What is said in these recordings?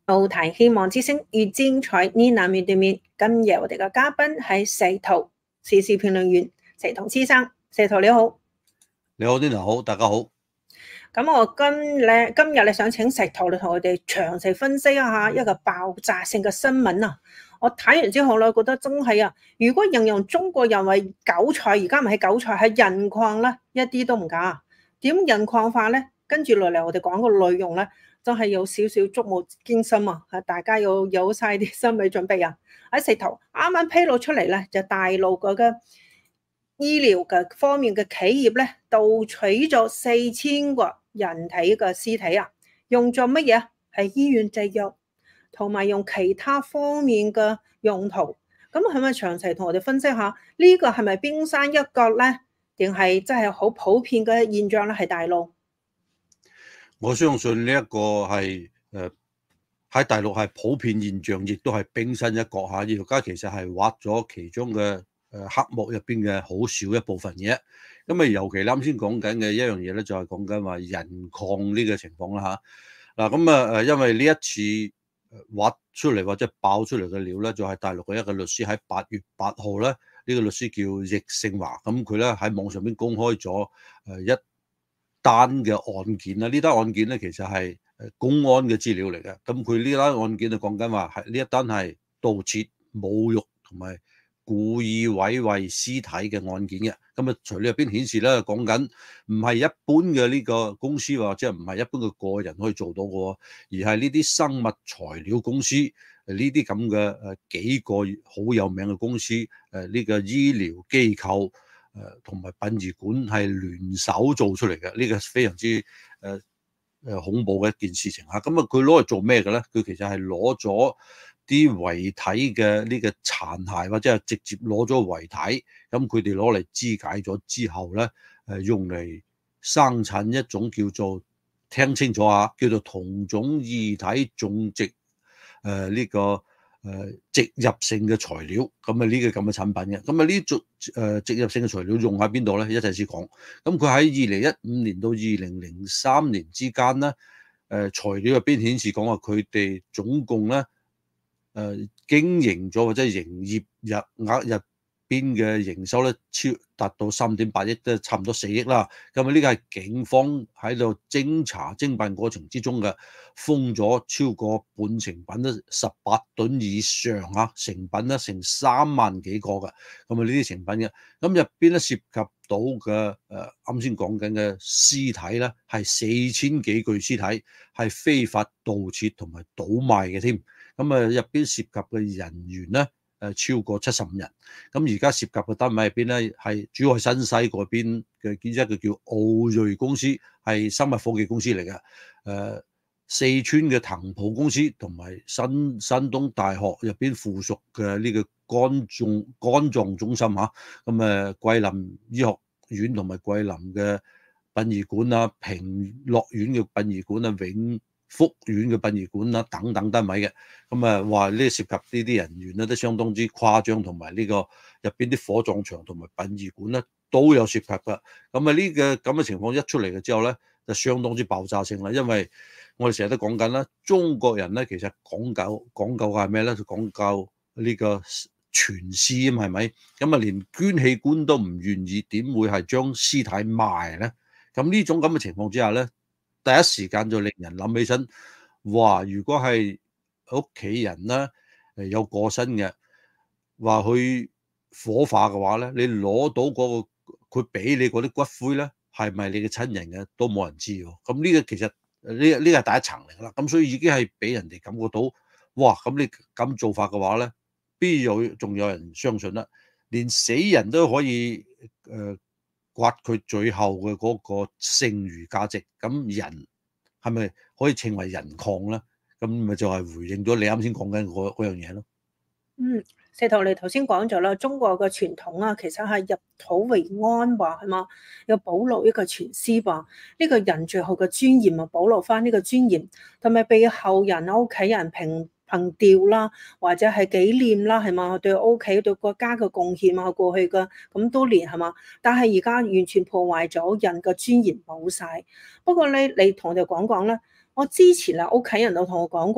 奧談希望之聲越精彩呢難面對面。今日我哋嘅嘉賓係石濤時事評論員石濤先生。石濤你好。 你好，Dina好，大家好。 咁我今日想請石濤你同我哋詳細分析一下一個爆炸性嘅新聞啊！我睇完之後咧，覺得真係啊，如果形容中國人為韭菜，而家唔係韭菜，係人礦咧，一啲都唔假。點人礦化咧？跟住落嚟我哋講個內容咧，真係有少少觸目驚心啊！大家要有晒啲心理準備啊！喺石濤啱啱披露出嚟咧，就大陸嗰個醫療嘅方面嘅企業咧，盜取咗4000個人體嘅屍體啊，用作乜嘢？係醫院製藥，同埋用其他方面嘅用途。咁係咪詳細同我哋分析下呢個係咪冰山一角咧？定係真係好普遍嘅現象咧？係大陸？ 我相信呢一個係喺大陸係普遍現象，亦都係冰山一角嚇。而家其實係挖咗其中嘅黑幕入邊嘅好少一部分嘢。咁啊，尤其啱先講緊嘅一樣嘢咧，就係講緊話人礦呢個情況啦嚇。嗱咁啊因為呢一次挖出嚟或者爆出嚟嘅料咧，就係大陸嘅一個律師喺8月8號咧，呢個律師叫易勝華，咁佢咧喺網上邊公開咗一單嘅案件啦，呢單案件咧其實係公安嘅資料嚟嘅。咁佢呢單案件就講緊話係呢一單係盜竊、侮辱同埋故意毀壞屍體嘅案件嘅。咁啊，除咗入邊顯示咧，講緊唔係一般嘅呢個公司或者唔係一般嘅個人可以做到嘅，而係呢啲生物材料公司呢啲咁嘅幾個好有名嘅公司呢個醫療機構。同埋殯儀館係聯手做出嚟嘅，呢個非常之恐怖嘅一件事情嚇。咁啊，佢攞嚟做咩嘅咧？佢其實係攞咗啲遺體嘅呢個殘骸，或者係直接攞咗遺體，咁佢哋攞嚟肢解咗之後咧，用嚟生產一種叫做，聽清楚啊，叫做同種異體種植呢個。植入性嘅材料，咁啊呢個咁嘅產品嘅，咁啊呢種植入性嘅材料用喺邊度咧？一陣先講。咁佢喺2015年到2003年之間咧，材料入邊顯示講話佢哋總共咧經營咗或者營業額入邊嘅營收咧達到3.8億，即係差唔多4億啦。咁啊呢個係警方喺度偵查偵辦過程之中嘅，封咗超過半成品都18噸以上啊，成品咧成3萬幾個嘅。咁啊呢啲成品嘅，咁入邊咧涉及到嘅啱先講緊嘅屍體咧係4000幾具屍體係非法盜竊同埋倒賣嘅添。咁啊入邊涉及嘅人員咧超過75人。咁而家涉及嘅單位入邊咧係主要係新西嗰邊嘅一個叫奧瑞公司，係生物科技公司嚟嘅。四川嘅騰普公司同埋山東大學入邊附屬嘅呢個肝臟中心嚇。咁桂林醫學院同埋桂林嘅殯儀館啊、平樂院嘅殯儀館啊、永福院嘅殯儀館啊等等單位嘅。咁話呢涉及呢啲人員咧都相當之誇張，同埋呢個入邊啲火葬場同埋殯儀館咧都有涉及噶。咁呢個咁嘅情況一出嚟嘅之後咧，就相當之爆炸性啦。因為我哋成日都講緊啦，中國人咧其實講究嘅係咩咧？就講究呢個全屍咁係咪？咁啊連捐器官都唔願意，點會係將屍體賣咧？咁呢種咁嘅情況之下咧，第一時間就令人諗起身，哇！如果係屋企人咧有過身嘅，話去火化嘅話咧，你攞到嗰個佢俾你嗰啲骨灰咧，係咪你嘅親人嘅都冇人知喎。咁呢個其實呢個係第一層嚟啦。咁所以已經係俾人哋感覺到，哇！咁你咁做法嘅話咧，邊有仲有人相信啦？連死人都可以刮佢最後嘅嗰個剩餘價值，咁人係咪可以稱為人礦咧？咁咪就係回應咗你啱先講緊嗰樣嘢咯。 石濤你頭先講咗啦，中國嘅傳統啊，其實係入土為安喎，係嘛？要保留一個全屍噃，呢個人最後嘅尊嚴啊，保留翻呢個尊嚴，同埋俾後人屋企人憑吊啦，或者係紀念啦，係嘛？對屋企對國家嘅貢獻啊，過去嘅咁多年係嘛？但係而家完全破壞咗人嘅尊嚴，冇晒。不過你同我哋講講咧，我之前啊屋企人都同我講過。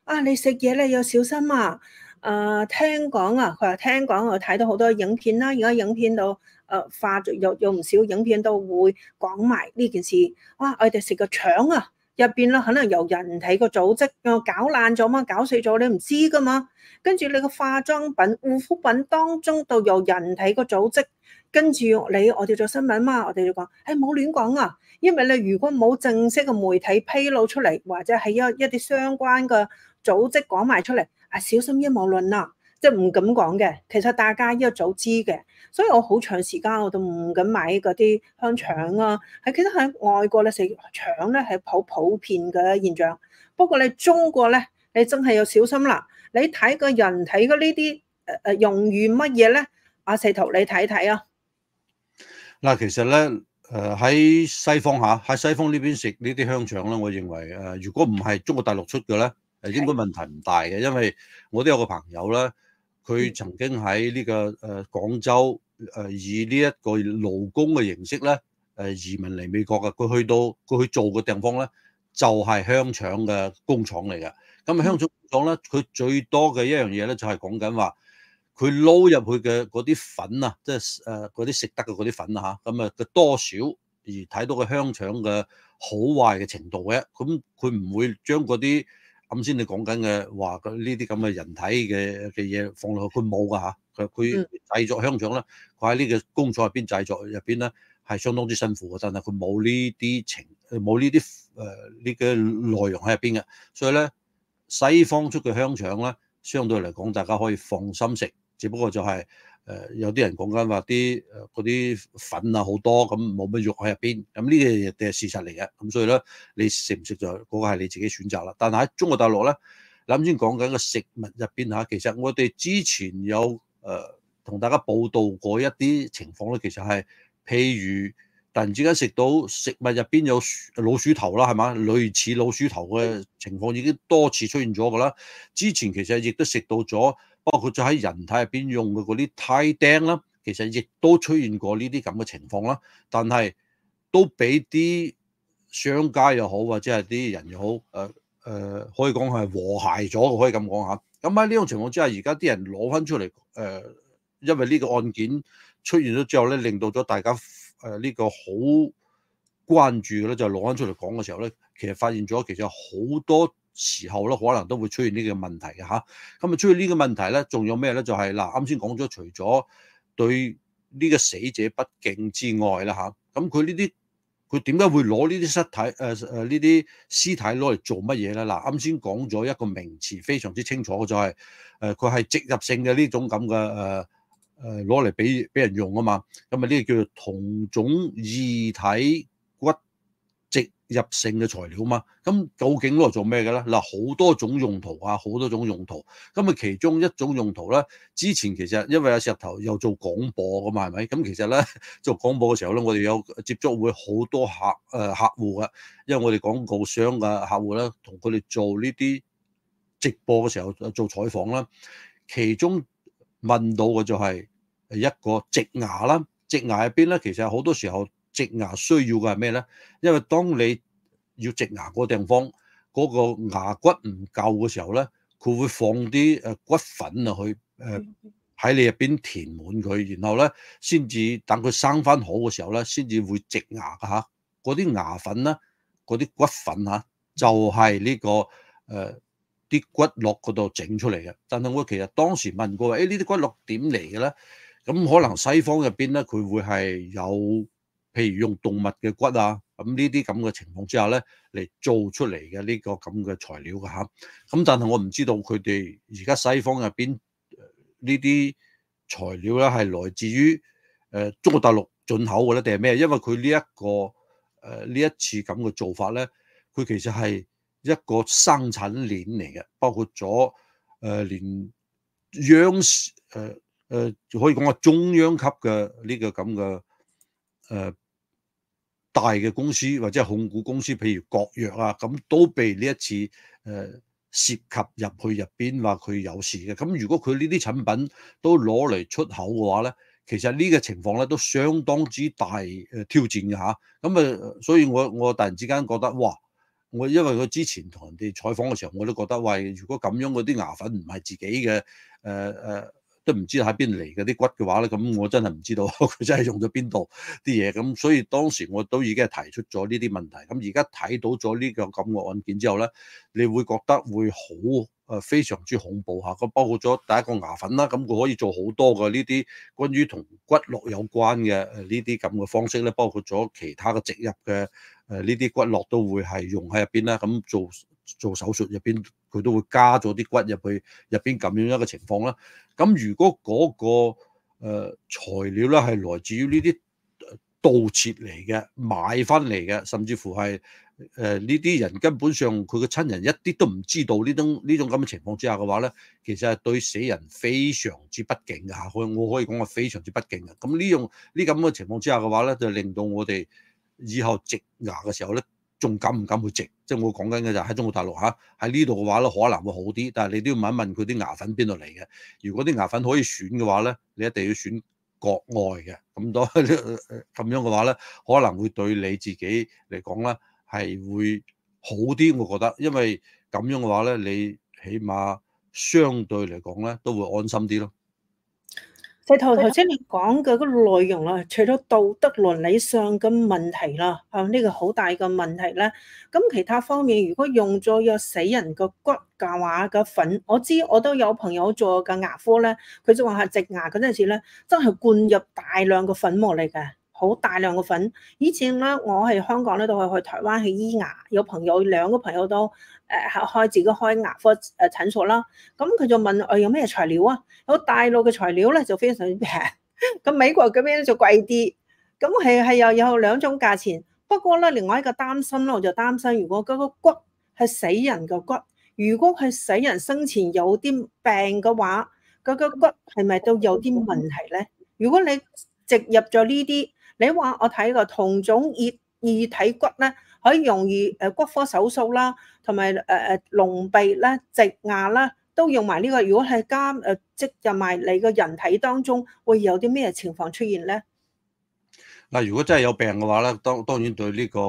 啊，你食嘢咧要小心啊！聽講啊，佢話聽講我睇到好多影片啦，而家影片度化咗有唔少影片都會講埋呢件事。哇！我哋食個腸啊，入邊咧可能由人體個組織搞爛咗嘛，搞死咗你唔知噶嘛。跟住你個化妝品、護膚品當中都由人體個組織，跟住我哋做新聞嘛，我哋就講，冇亂講啊！因為你如果冇正式嘅媒體披露出嚟，或者係一啲相關嘅組織講埋出嚟，小心陰謀論啦，即係唔敢講嘅。其實大家一早知嘅，所以我好長時間我都唔敢買嗰啲香腸啊。其實喺外國咧食腸咧係好普遍嘅現象，不過你中國咧，你真係要小心啦。你睇個人睇嘅呢啲用語乜嘢咧？阿四圖你睇睇啊。 嗱，其實咧，喺西方喺西方呢邊食呢啲香腸咧，我認為如果唔係中國大陸出嘅咧，應該問題唔大嘅，因為我都有個朋友咧，佢曾經喺呢個廣州以呢一個勞工嘅形式咧移民嚟美國嘅，佢去做嘅地方咧就係香腸嘅工廠嚟嘅。咁香腸工廠咧，佢最多嘅一樣嘢咧就係講緊話，佢撈入去嘅嗰啲粉啊，即係嗰啲食得嘅嗰啲粉啊嚇，咁啊嘅多少而睇到個香腸嘅好壞嘅程度嘅，咁佢唔會將嗰啲啱先你講緊嘅話呢啲咁嘅人體嘅嘢放落去，佢冇噶嚇，佢製作香腸咧，佢喺呢個工廠入邊製作入邊咧係相當之辛苦嘅，但係佢冇呢啲冇呢啲呢個內容喺入邊嘅，所以咧西方出嘅香腸咧，相對嚟講大家可以放心食。只不過就係有啲人講緊話啲嗰啲粉啊好多，咁冇乜肉喺入邊，咁呢啲嘢係事實嚟嘅。咁所以咧，你食唔食就嗰個係你自己選擇啦。但係喺中國大陸咧，你啱先講緊個食物入邊嚇，其實我哋之前有同大家報道過一啲情況咧，其實係譬如突然之間食到食物入邊有老鼠頭啦，係嘛？類似老鼠頭嘅情況已經多次出現咗㗎啦。之前其實亦都食到咗。包括咗喺人體入邊用嘅嗰啲胎釘啦，其實亦都出現過呢啲咁嘅情況啦。但係都俾啲商家又好，或者係啲人又好，可以講係和諧咗，可以咁講下。咁喺呢種情況之下，而家啲人攞翻出嚟，因為呢個案件出現咗之後咧，令到咗大家呢個好關注嘅咧，就攞翻出嚟講嘅時候咧，其實發現咗其實好多時候咧，可能都會出現呢個問題嘅嚇。咁啊，出現呢個問題咧，仲有咩咧？就係嗱，啱先講咗，除咗對呢個死者不敬之外啦嚇，咁佢呢啲佢點解會攞呢啲屍體呢啲屍體攞嚟做乜嘢咧？嗱，啱先講咗一個名詞非常之清楚嘅，就係佢係植入性嘅呢種咁嘅攞嚟俾人用啊嘛。咁啊，呢個叫做同種異體骨植入性嘅材料嘛，咁究竟攞嚟做咩嘅咧？嗱，好多種用途啊，好多種用途。咁啊，其中一種用途咧，之前其實因為阿石頭又做廣播噶嘛，係咪？咁其實咧做廣播嘅時候咧，我哋有接觸會好多客戶嘅，因為我哋廣告商嘅客戶咧，同佢哋做呢啲直播嘅時候做採訪啦，其中問到嘅就係一個植牙啦，植牙入邊咧，其實好多時候。植牙需要嘅係咩咧？因為當你要植牙嗰個地方嗰個牙骨唔夠嘅時候咧，佢會放啲骨粉啊去喺你入邊填滿佢，然後咧先至等佢生翻好嘅時候咧，先至會植牙嘅嚇。嗰啲牙粉咧，嗰啲骨粉嚇，就係呢個啲骨骼嗰度整出嚟嘅。但係我其實當時問過，呢啲骨骼點嚟嘅咧？咁可能西方入邊咧，佢會係有。譬如用動物嘅骨啊，咁呢啲咁嘅情況之下咧，嚟做出嚟嘅呢個咁嘅材料嘅嚇。咁但係我唔知道佢哋而家西方入邊呢啲材料咧係來自於中國大陸進口嘅咧，定係咩？因為佢呢一個呢一次咁嘅做法咧，佢其實係一個生產鏈嚟嘅，包括咗連央視可以講話中央級嘅呢個咁嘅。大嘅公司或者係控股公司，譬如國藥啊，咁都被呢一次涉及入去入邊話佢有事嘅。咁如果佢呢啲產品都攞嚟出口嘅話咧，其實呢個情況咧都相當之大挑戰嘅嚇。咁所以我突然之間覺得哇， 我因為佢之前同人哋採訪嘅時候，我都覺得喂，如果咁樣嗰啲牙粉唔係自己嘅，都唔知喺邊嚟嘅啲骨嘅話咧，咁我真係唔知道佢真係用咗邊度啲嘢。咁所以當時我都已經係提出咗呢啲問題。咁而家睇到咗呢個咁嘅案件之後咧，你會覺得會好非常之恐怖嚇。咁包括咗第一個牙粉啦，咁佢可以做好多嘅呢啲關於同骨骼有關嘅呢啲咁嘅方式咧，包括咗其他嘅植入嘅呢啲骨骼都會係用喺入邊啦。咁做手術入邊，佢都會加咗啲骨入去入邊咁樣一個情況啦。咁如果嗰個材料咧係來自於呢啲盜竊嚟嘅、買翻嚟嘅，甚至乎係呢啲人根本上佢嘅親人一啲都唔知道呢種咁嘅情況之下嘅話咧，其實係對死人非常之不敬嘅嚇。我可以講係非常之不敬嘅。咁呢咁嘅情況之下嘅話咧，就令到我哋以後植牙嘅時候咧，仲敢唔敢去植？即係我講緊嘅就喺中國大陸嚇，喺呢度嘅話咧，可能會好啲，但係你都要問一問佢啲牙粉邊度嚟嘅。如果啲牙粉可以選嘅話咧，你一定要選國外嘅。咁樣嘅話咧，可能會對你自己嚟講咧係會好啲，我覺得，因為咁樣嘅話咧，你起碼相對嚟講咧都會安心啲咯。 頭先你講嘅嗰個內容啦，除咗道德倫理上嘅問題啦，呢個好大嘅問題咧。咁其他方面，如果用咗有死人嘅骨嘅話嘅粉，我知我都有朋友做嘅牙科咧，佢就話係植牙嗰陣時咧，真係灌入大量嘅粉末嚟嘅，好大量嘅粉。以前咧，我喺香港咧都係去台灣去醫牙，有兩個朋友都自己開牙科診所啦。咁佢就問我有咩材料啊？有大陸嘅材料咧就非常之平，咁美國嗰邊就貴啲。咁係又有兩種價錢。不過咧，另外一個擔心咧，我就擔心如果嗰個骨係死人嘅骨，如果係死人生前有啲病嘅話，嗰個骨係咪都有啲問題咧？如果你植入咗呢啲，你話我睇個同種異體骨咧，可以容易骨科手術啦，同埋隆鼻啦、植牙啦，都用埋呢個。如果係植入埋你個人體當中，會有啲咩情況出現咧？ 嗱，如果真係有病嘅話咧，當然對呢個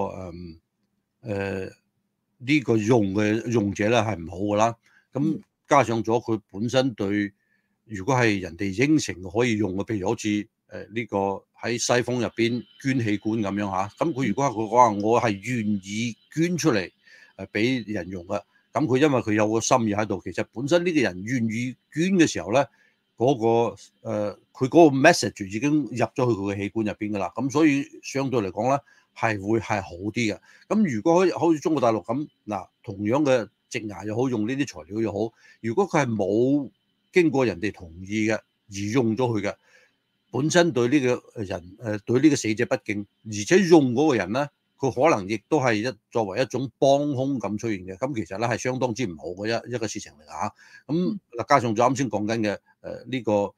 呢個用者咧係唔好噶啦。咁加上咗佢本身對，如果係人哋應承可以用嘅，譬如好似呢個喺西方入邊捐器官咁樣嚇，咁佢如果佢講話我係願意捐出嚟俾人用嘅，咁佢因為佢有個心意喺度，其實本身呢個人願意捐嘅時候咧，佢嗰個 message 已經入咗去佢嘅器官入邊噶啦，咁所以相對嚟講咧係好啲嘅。咁如果好似中國大陸咁嗱，同樣嘅植牙又好，用呢啲材料又好，如果佢係冇經過人哋同意嘅而用咗佢嘅，本身對呢個人對呢個死者不敬，而且用嗰個人咧，佢可能亦都係作為一種幫兇咁出現嘅。咁其實咧係相當之唔好嘅一個事情嚟嚇。咁嗱，加上咗啱先講緊嘅呢個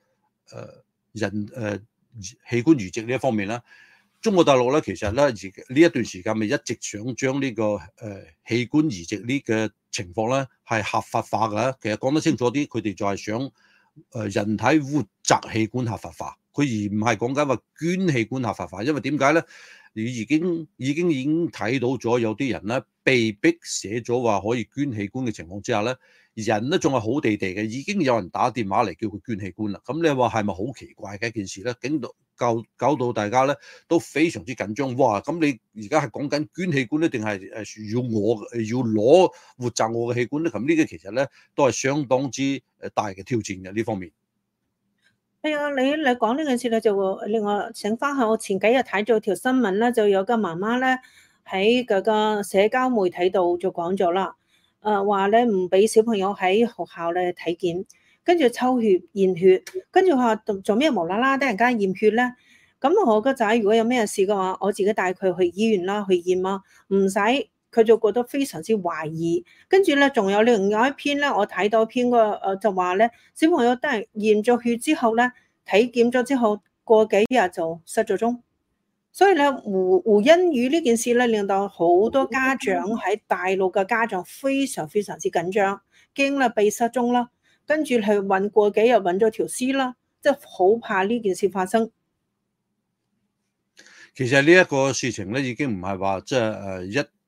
器官移植呢一方面咧，中國大陸咧其實咧呢一段時間咪一直想將呢個器官移植呢個情況咧係合法化嘅。其實講得清楚啲，佢哋就係想人體活摘器官合法化，佢而唔係講緊話捐器官合法化。因為點解咧？你已經睇到咗有啲人咧被逼寫咗話可以捐器官嘅情況之下咧，人咧仲係好地地嘅，已經有人打電話嚟叫佢捐器官啦。咁你話係咪好奇怪嘅一件事咧？搞到大家咧都非常之緊張。哇！咁你而家係講緊捐器官咧，定係要攞活摘我嘅器官咧？咁呢個其實咧都係相當之大嘅挑戰嘅呢方面。 係啊，你講呢件事咧，就令我醒翻去我前幾日睇咗條新聞咧，就有個媽媽咧喺嗰個社交媒體度就講咗啦，話咧唔俾小朋友喺學校咧體檢，跟住抽血驗血，跟住話做咩無啦啦突然間驗血咧？咁我個仔如果有咩事嘅話，我自己帶佢去醫院啦，去驗啊，唔使。佢就覺得非常之懷疑，跟住咧仲有另外一篇咧，我睇到篇就話咧，小朋友都係驗咗血之後咧，體檢咗之後過幾日就失咗蹤，所以咧胡欣宇呢件事咧，令到好多家長喺大陸嘅家長非常非常之緊張，驚啦被失蹤啦，跟住去揾過幾日揾咗條屍啦，即係好怕呢件事發生。 其實呢一個事情咧，已經唔係話即係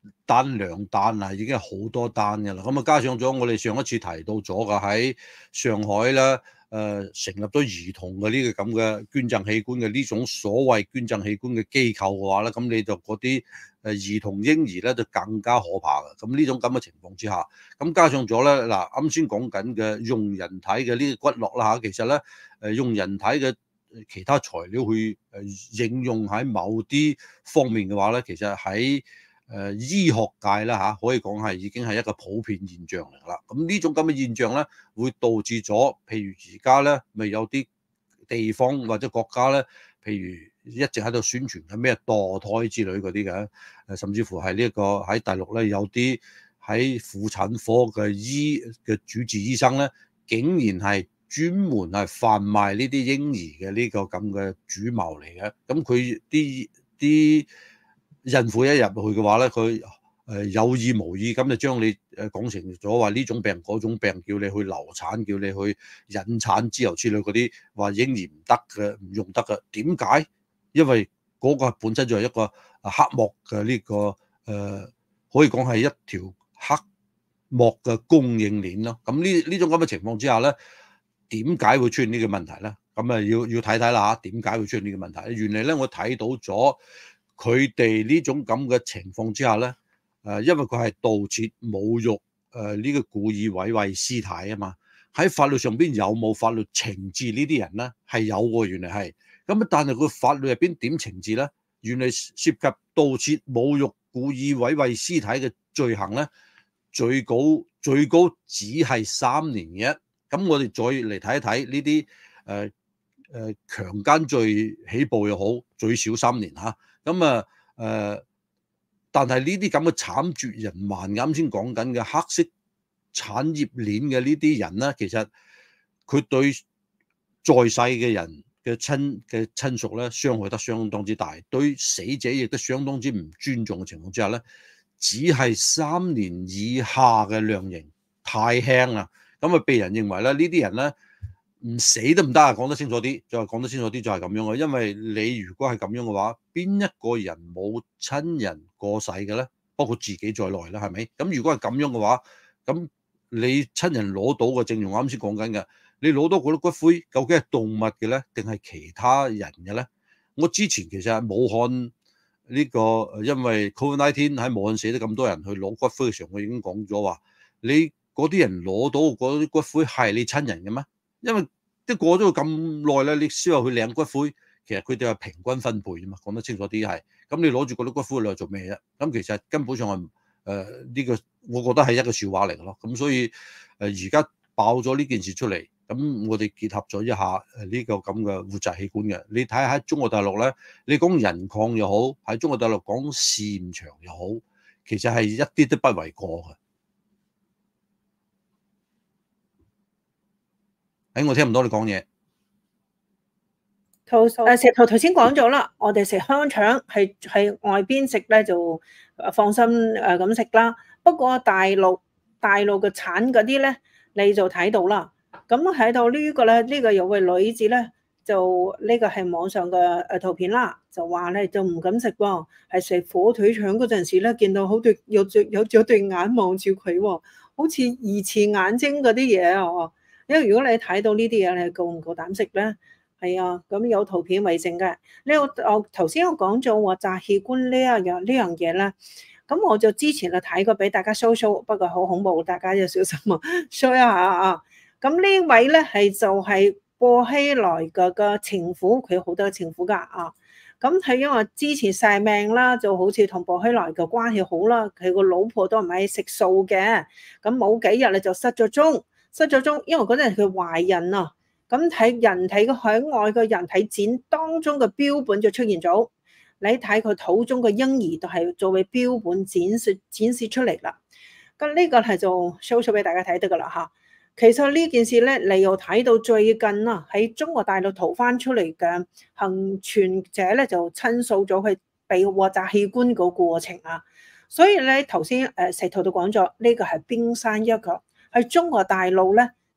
單兩單啊，已經好多單嘅啦。咁啊，加上咗我哋上一次提到咗嘅喺上海咧，成立咗兒童嘅呢個咁嘅捐贈器官嘅呢種所謂捐贈器官嘅機構嘅話咧，咁你就嗰啲兒童嬰兒咧就更加可怕嘅。咁呢種咁嘅情況之下，咁加上咗咧嗱，啱先講緊嘅用人體嘅呢個骨骼啦嚇，其實咧用人體嘅其他材料去應用喺某啲方面嘅話咧，其實喺醫學界啦嚇，可以講係已經係一個普遍現象嚟啦。咁呢種咁嘅現象咧，會導致咗，譬如而家咧，咪有啲地方或者國家咧，譬如一直喺度宣傳緊咩墮胎之類嗰啲嘅，甚至乎係呢一個喺大陸咧有啲喺婦產科嘅主治醫生咧，竟然係專門係販賣呢啲嬰兒嘅呢個咁嘅主謀嚟嘅。咁佢啲孕婦一入去嘅話咧，佢有意無意咁就將你講成咗話呢種病嗰種病，叫你去流產，叫你去引產之後之類嗰啲，話嬰兒唔得嘅，唔用得嘅。點解？因為嗰個本身就係一個黑幕嘅呢個可以講係一條黑幕嘅供應鏈咯。咁呢種咁嘅情況之下咧，點解會出現呢個問題咧？咁啊要睇睇啦嚇，點解會出現呢個問題？原來咧我睇到咗。佢哋呢種咁嘅情況之下咧，因為佢係盜竊、侮辱呢個故意毀壞屍體啊嘛，喺法律上邊有冇法律懲治呢啲人咧？係有喎，原來係。咁但係佢法律入邊點懲治咧？原來涉及盜竊、侮辱、故意毀壞屍體嘅罪行咧，最高只係3年嘅。咁我哋再嚟睇一睇呢啲強姦罪起步又好，最少3年嚇。咁但係呢啲咁嘅慘絕人寰，啱先講緊嘅黑色產業鏈嘅呢啲人咧，其實佢對在世嘅人嘅親屬咧，傷害得相當之大，對死者亦都相當之唔尊重嘅情況之下咧，只係3年以下嘅量刑，太輕啦。咁啊，被人認為咧，呢啲人咧，唔死都唔得啊！講得清楚啲，再講得清楚啲就係咁樣嘅。因為你如果係咁樣嘅話，邊一個人冇親人過世嘅咧？包括自己在內啦，係咪？咁如果係咁樣嘅話，咁你親人攞到嘅，正如我啱先講緊嘅，你攞到嗰啲骨灰，究竟係動物嘅咧，定係其他人嘅咧？我之前其實喺武漢呢個，因為 COVID-19 喺武漢死得咁多人去攞骨灰嘅時候，我已經講咗話，你嗰啲人攞到嗰啲骨灰係你親人嘅咩？因為即過咗咁耐咧，你先話去領骨灰，其實佢哋係平均分配啫嘛，講得清楚啲係。咁你攞住嗰啲骨灰你嚟做咩啫？咁其實根本上係呢個，我覺得係一個笑話嚟嘅咯。咁所以而家爆咗呢件事出嚟，咁我哋結合咗一下呢個咁嘅活摘器官嘅，你睇下喺中國大陸咧，你講人礦又好，喺中國大陸講試驗場又好，其實係一啲都不為過嘅。我聽唔到你講嘢。 石頭頭先講咗啦，我哋食香腸係外邊食咧就放心咁食啦。不過大陸嘅產嗰啲咧，你就睇到啦。咁睇到呢個咧，呢個有位女子咧，就呢個係網上嘅圖片啦，就話咧就唔敢食喎，係食火腿腸嗰陣時咧，見到好對有對眼望住佢喎，好似疑似眼睛嗰啲嘢啊。因為如果你睇到呢啲嘢，你夠唔夠膽食咧？係啊，咁有圖片為證嘅。我頭先我講咗話摘器官呢樣嘢咧，咁我就之前就睇過俾大家 show， 不過好恐怖，大家要小心啊 show 一下啊。咁呢位咧就係薄熙來嘅情婦，佢好多情婦㗎啊。咁係因為之前曬命啦，就好似同薄熙來嘅關係好啦，佢個老婆都唔係食素嘅，咁冇幾日咧就失咗蹤，因為嗰陣佢懷孕啊。咁睇人體嘅海外嘅人體展當中嘅標本就出現咗，你睇佢肚中嘅嬰兒都係作為標本展示出嚟啦。咁呢個係就 show 俾大家睇得噶啦嚇。其實呢件事咧，你又睇到最近啊喺中國大陸逃翻出嚟嘅幸存者咧，就親訴咗佢被獲摘器官個過程啊。所以咧頭先石頭都講咗，呢個係冰山一角，喺中國大陸咧。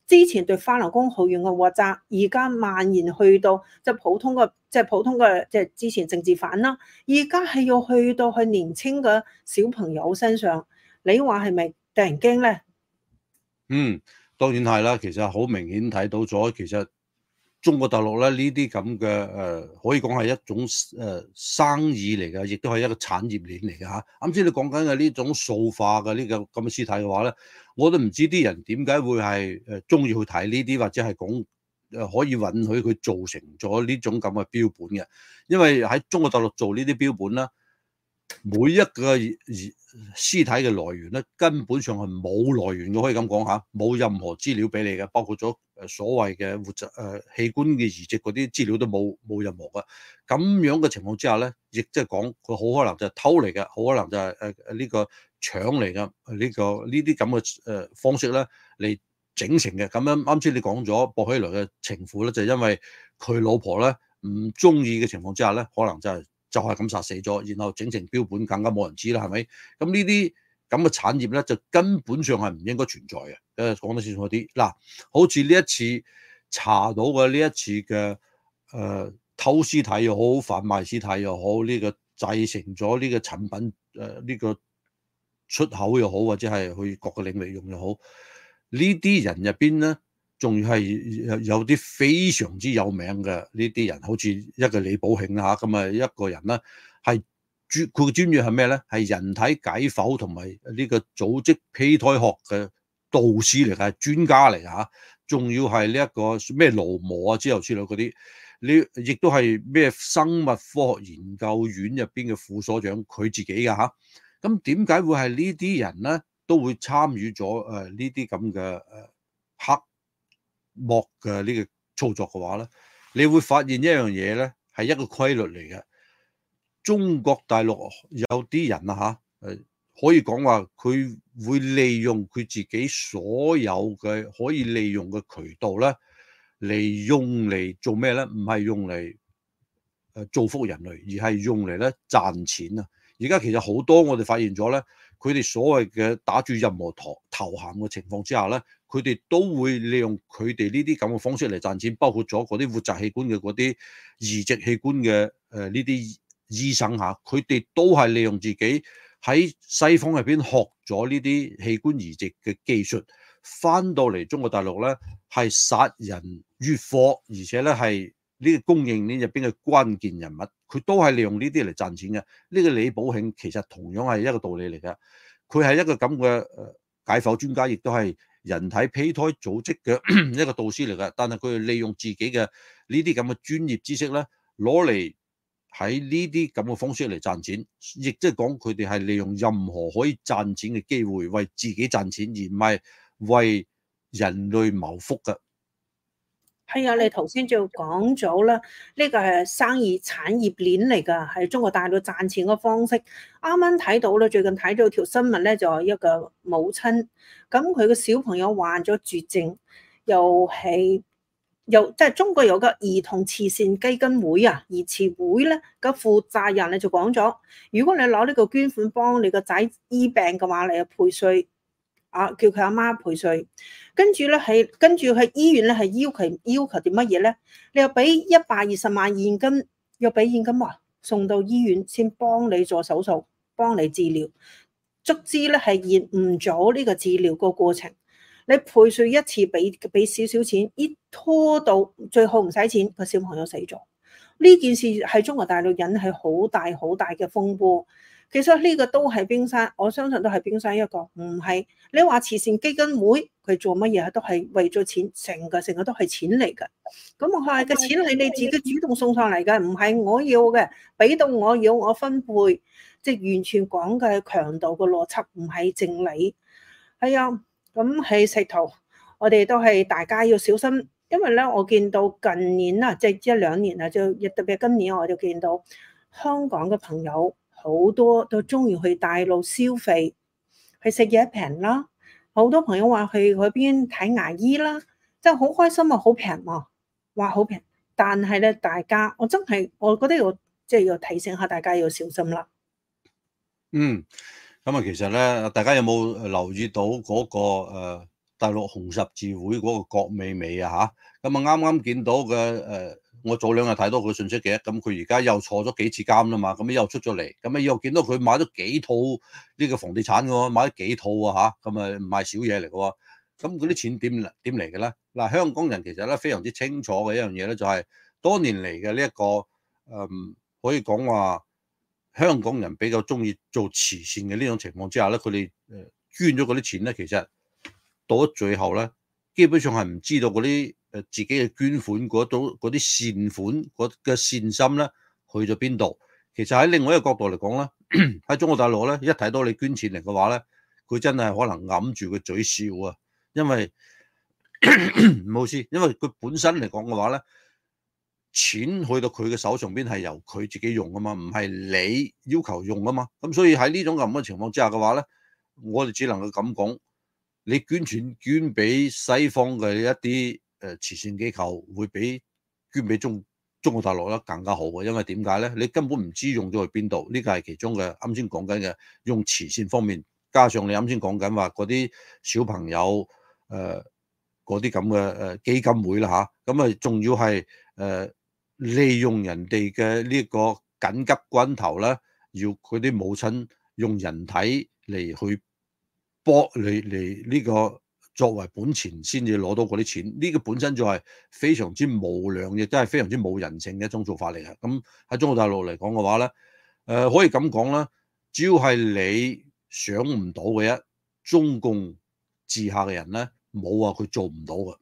之前對法輪功好遠嘅鑊責，而家蔓延去到即係普通嘅，即係之前政治犯啦，而家係要去到去年青嘅小朋友身上，你話係咪突然驚咧？ 當然係啦，其實好明顯睇到咗，其實中國大陸咧呢啲咁嘅可以講係一種生意嚟嘅，亦都係一個產業鏈嚟嘅嚇。啱先你講緊嘅呢種塑化嘅呢個咁嘅屍體嘅話咧，我都唔知啲人點解會係中意去睇呢啲，或者係講可以允許佢造成咗呢種咁嘅標本嘅，因為喺中國大陸做呢啲標本咧，每一個屍體嘅來源咧，根本上係冇來源嘅，可以咁講嚇，冇任何資料俾你嘅，包括咗所謂嘅活摘器官嘅移植嗰啲資料都冇任何嘅。咁樣嘅情況之下咧，亦即係講佢好可能就係偷嚟嘅，好可能就係呢個搶嚟嘅，呢啲咁嘅方式咧嚟整成嘅。咁樣啱先你講咗薄熙來嘅情婦咧，就係因為佢老婆咧唔中意嘅情況之下咧，可能就係咁殺死咗，然後整成標本，更加冇人知啦，係咪？咁呢啲咁嘅產業咧，就根本上係唔應該存在嘅。講得清楚啲，嗱，好似呢一次查到嘅呢一次嘅偷屍體又好，販賣屍體又好，呢個製成咗呢個產品呢個出口又好，或者係去各個領域用又好，呢啲人入邊咧，仲要係有啲非常之有名嘅呢啲人，好似一個李寶慶啦嚇，咁啊一個人咧係佢嘅專業係咩咧？係人體解剖同埋呢個組織胚胎學嘅導師嚟嘅，專家嚟嚇，仲要係呢一個咩勞模啊之類嗰啲，你亦都係咩生物科學研究院入邊嘅副所長，佢自己㗎嚇。咁點解會係呢啲人咧都會參與咗呢啲咁嘅黑幕嘅呢個操作嘅話咧，你會發現一樣嘢咧係一個規律嚟嘅。中國大陸有啲人啊嚇，可以講話佢會利用佢自己所有嘅可以利用嘅渠道咧，嚟用嚟做咩咧？唔係用嚟造福人類，而係用嚟咧賺錢啊！而家其實好多我哋發現咗咧，佢哋所謂嘅打住任何頭銜嘅情況之下咧，佢哋都會利用佢哋呢啲咁嘅方式嚟賺錢，包括咗嗰啲活摘器官嘅嗰啲移植器官嘅呢啲醫生嚇，佢哋都係利用自己喺西方入邊學咗呢啲器官移植嘅技術，翻到嚟中國大陸咧係殺人越貨，而且咧係呢個供應鏈入邊嘅關鍵人物，佢都係利用呢啲嚟賺錢嘅。呢個李寶慶其實同樣係一個道理嚟嘅，佢係一個咁嘅解剖專家，亦都係人體胚胎組織嘅一個導師嚟嘅。但係佢係利用自己嘅呢啲咁嘅專業知識咧，攞嚟喺呢啲咁嘅方式嚟賺錢，亦即係講佢哋係利用任何可以賺錢嘅機會為自己賺錢，而唔係為人類謀福嘅。 係啊，你頭先就講咗啦，呢個係生意產業鏈嚟㗎，係中國大陸賺錢嘅方式。啱啱睇到咧，最近睇到條新聞咧，就係一個母親，咁佢個小朋友患咗絕症，即係中國有個兒童慈善基金會啊，兒慈會咧個負責人咧就講咗，如果你攞呢個捐款幫你個仔醫病嘅話，你就賠稅。叫佢阿媽賠稅，跟住喺醫院咧係要求啲乜嘢咧？你又俾120萬現金，又俾現金送到醫院先幫你做手術，幫你治療，卒之咧係延誤咗呢個治療個過程。你賠稅一次俾少少錢，一拖到最後唔使錢，個小朋友死咗。呢件事喺中國大陸引起好大好大嘅風波。其實呢個都係冰山，我相信都係冰山一角，唔係你話慈善基金會佢做乜嘢都係為咗錢，成個都係錢嚟㗎。咁我係個錢係你自己主動送上嚟㗎，唔係我要嘅，俾到我要我分配，即係完全講嘅強盜嘅邏輯，唔係正理。係啊，咁喺石頭，我哋都係大家要小心，因為咧我見到近年啊，即係1-2年啊，就特別今年我就見到香港嘅朋友。好多都中意去大陸消費，去食嘢平啦。好多朋友話去嗰邊睇牙醫啦，真係好開心啊，好平啊，話好平。但係咧，大家我覺得要提醒下大家要小心啦。 咁啊，其實咧，大家有冇留意到嗰個大陸紅十字會嗰個郭美美啊嚇，咁啊啱啱見到嘅我早兩日睇到佢信息嘅，咁佢而家又坐咗幾次監啦嘛，咁又出咗嚟，咁啊又見到佢買咗幾套呢個房地產嘅喎，買咗幾套啊嚇，咁啊唔係少嘢嚟嘅喎，咁嗰啲錢點嚟嘅咧？嗱，香港人其實咧非常之清楚嘅一樣嘢咧，就係多年嚟嘅呢一個可以講話香港人比較中意做慈善嘅呢種情況之下咧，佢哋捐咗嗰啲錢咧，其實到咗最後咧，基本上係唔知道嗰啲自己嘅捐款嗰啲善款嘅善心咧去咗邊度。其實喺另外一個角度嚟講咧，喺中國大陸咧，一睇到你捐錢嚟嘅話咧，佢真係可能揞住個嘴笑啊，因為唔好意思，因為佢本身嚟講嘅話咧，錢去到佢嘅手上邊係由佢自己用啊嘛，唔係你要求用啊嘛。咁所以喺呢種咁嘅情況之下嘅話咧，我哋只能夠咁講。你捐錢捐俾西方嘅一啲慈善機構，會比捐俾中國大陸咧更加好嘅，因為點解咧？你根本唔知用咗去邊度，呢個係其中嘅啱先講緊嘅用慈善方面，加上你啱先講緊話嗰啲小朋友嗰啲咁嘅基金會啦嚇，咁啊仲要係利用人哋嘅呢個緊急關頭咧，要佢啲母親用人體嚟去搏嚟呢個作為本錢先至攞到嗰啲錢，呢個本身就係非常之無良，亦都係非常之冇人性嘅一種做法嚟嘅。咁喺中國大陸嚟講嘅話咧，可以咁講啦，只要係你想唔到嘅一中共治下嘅人咧，冇話佢做唔到嘅。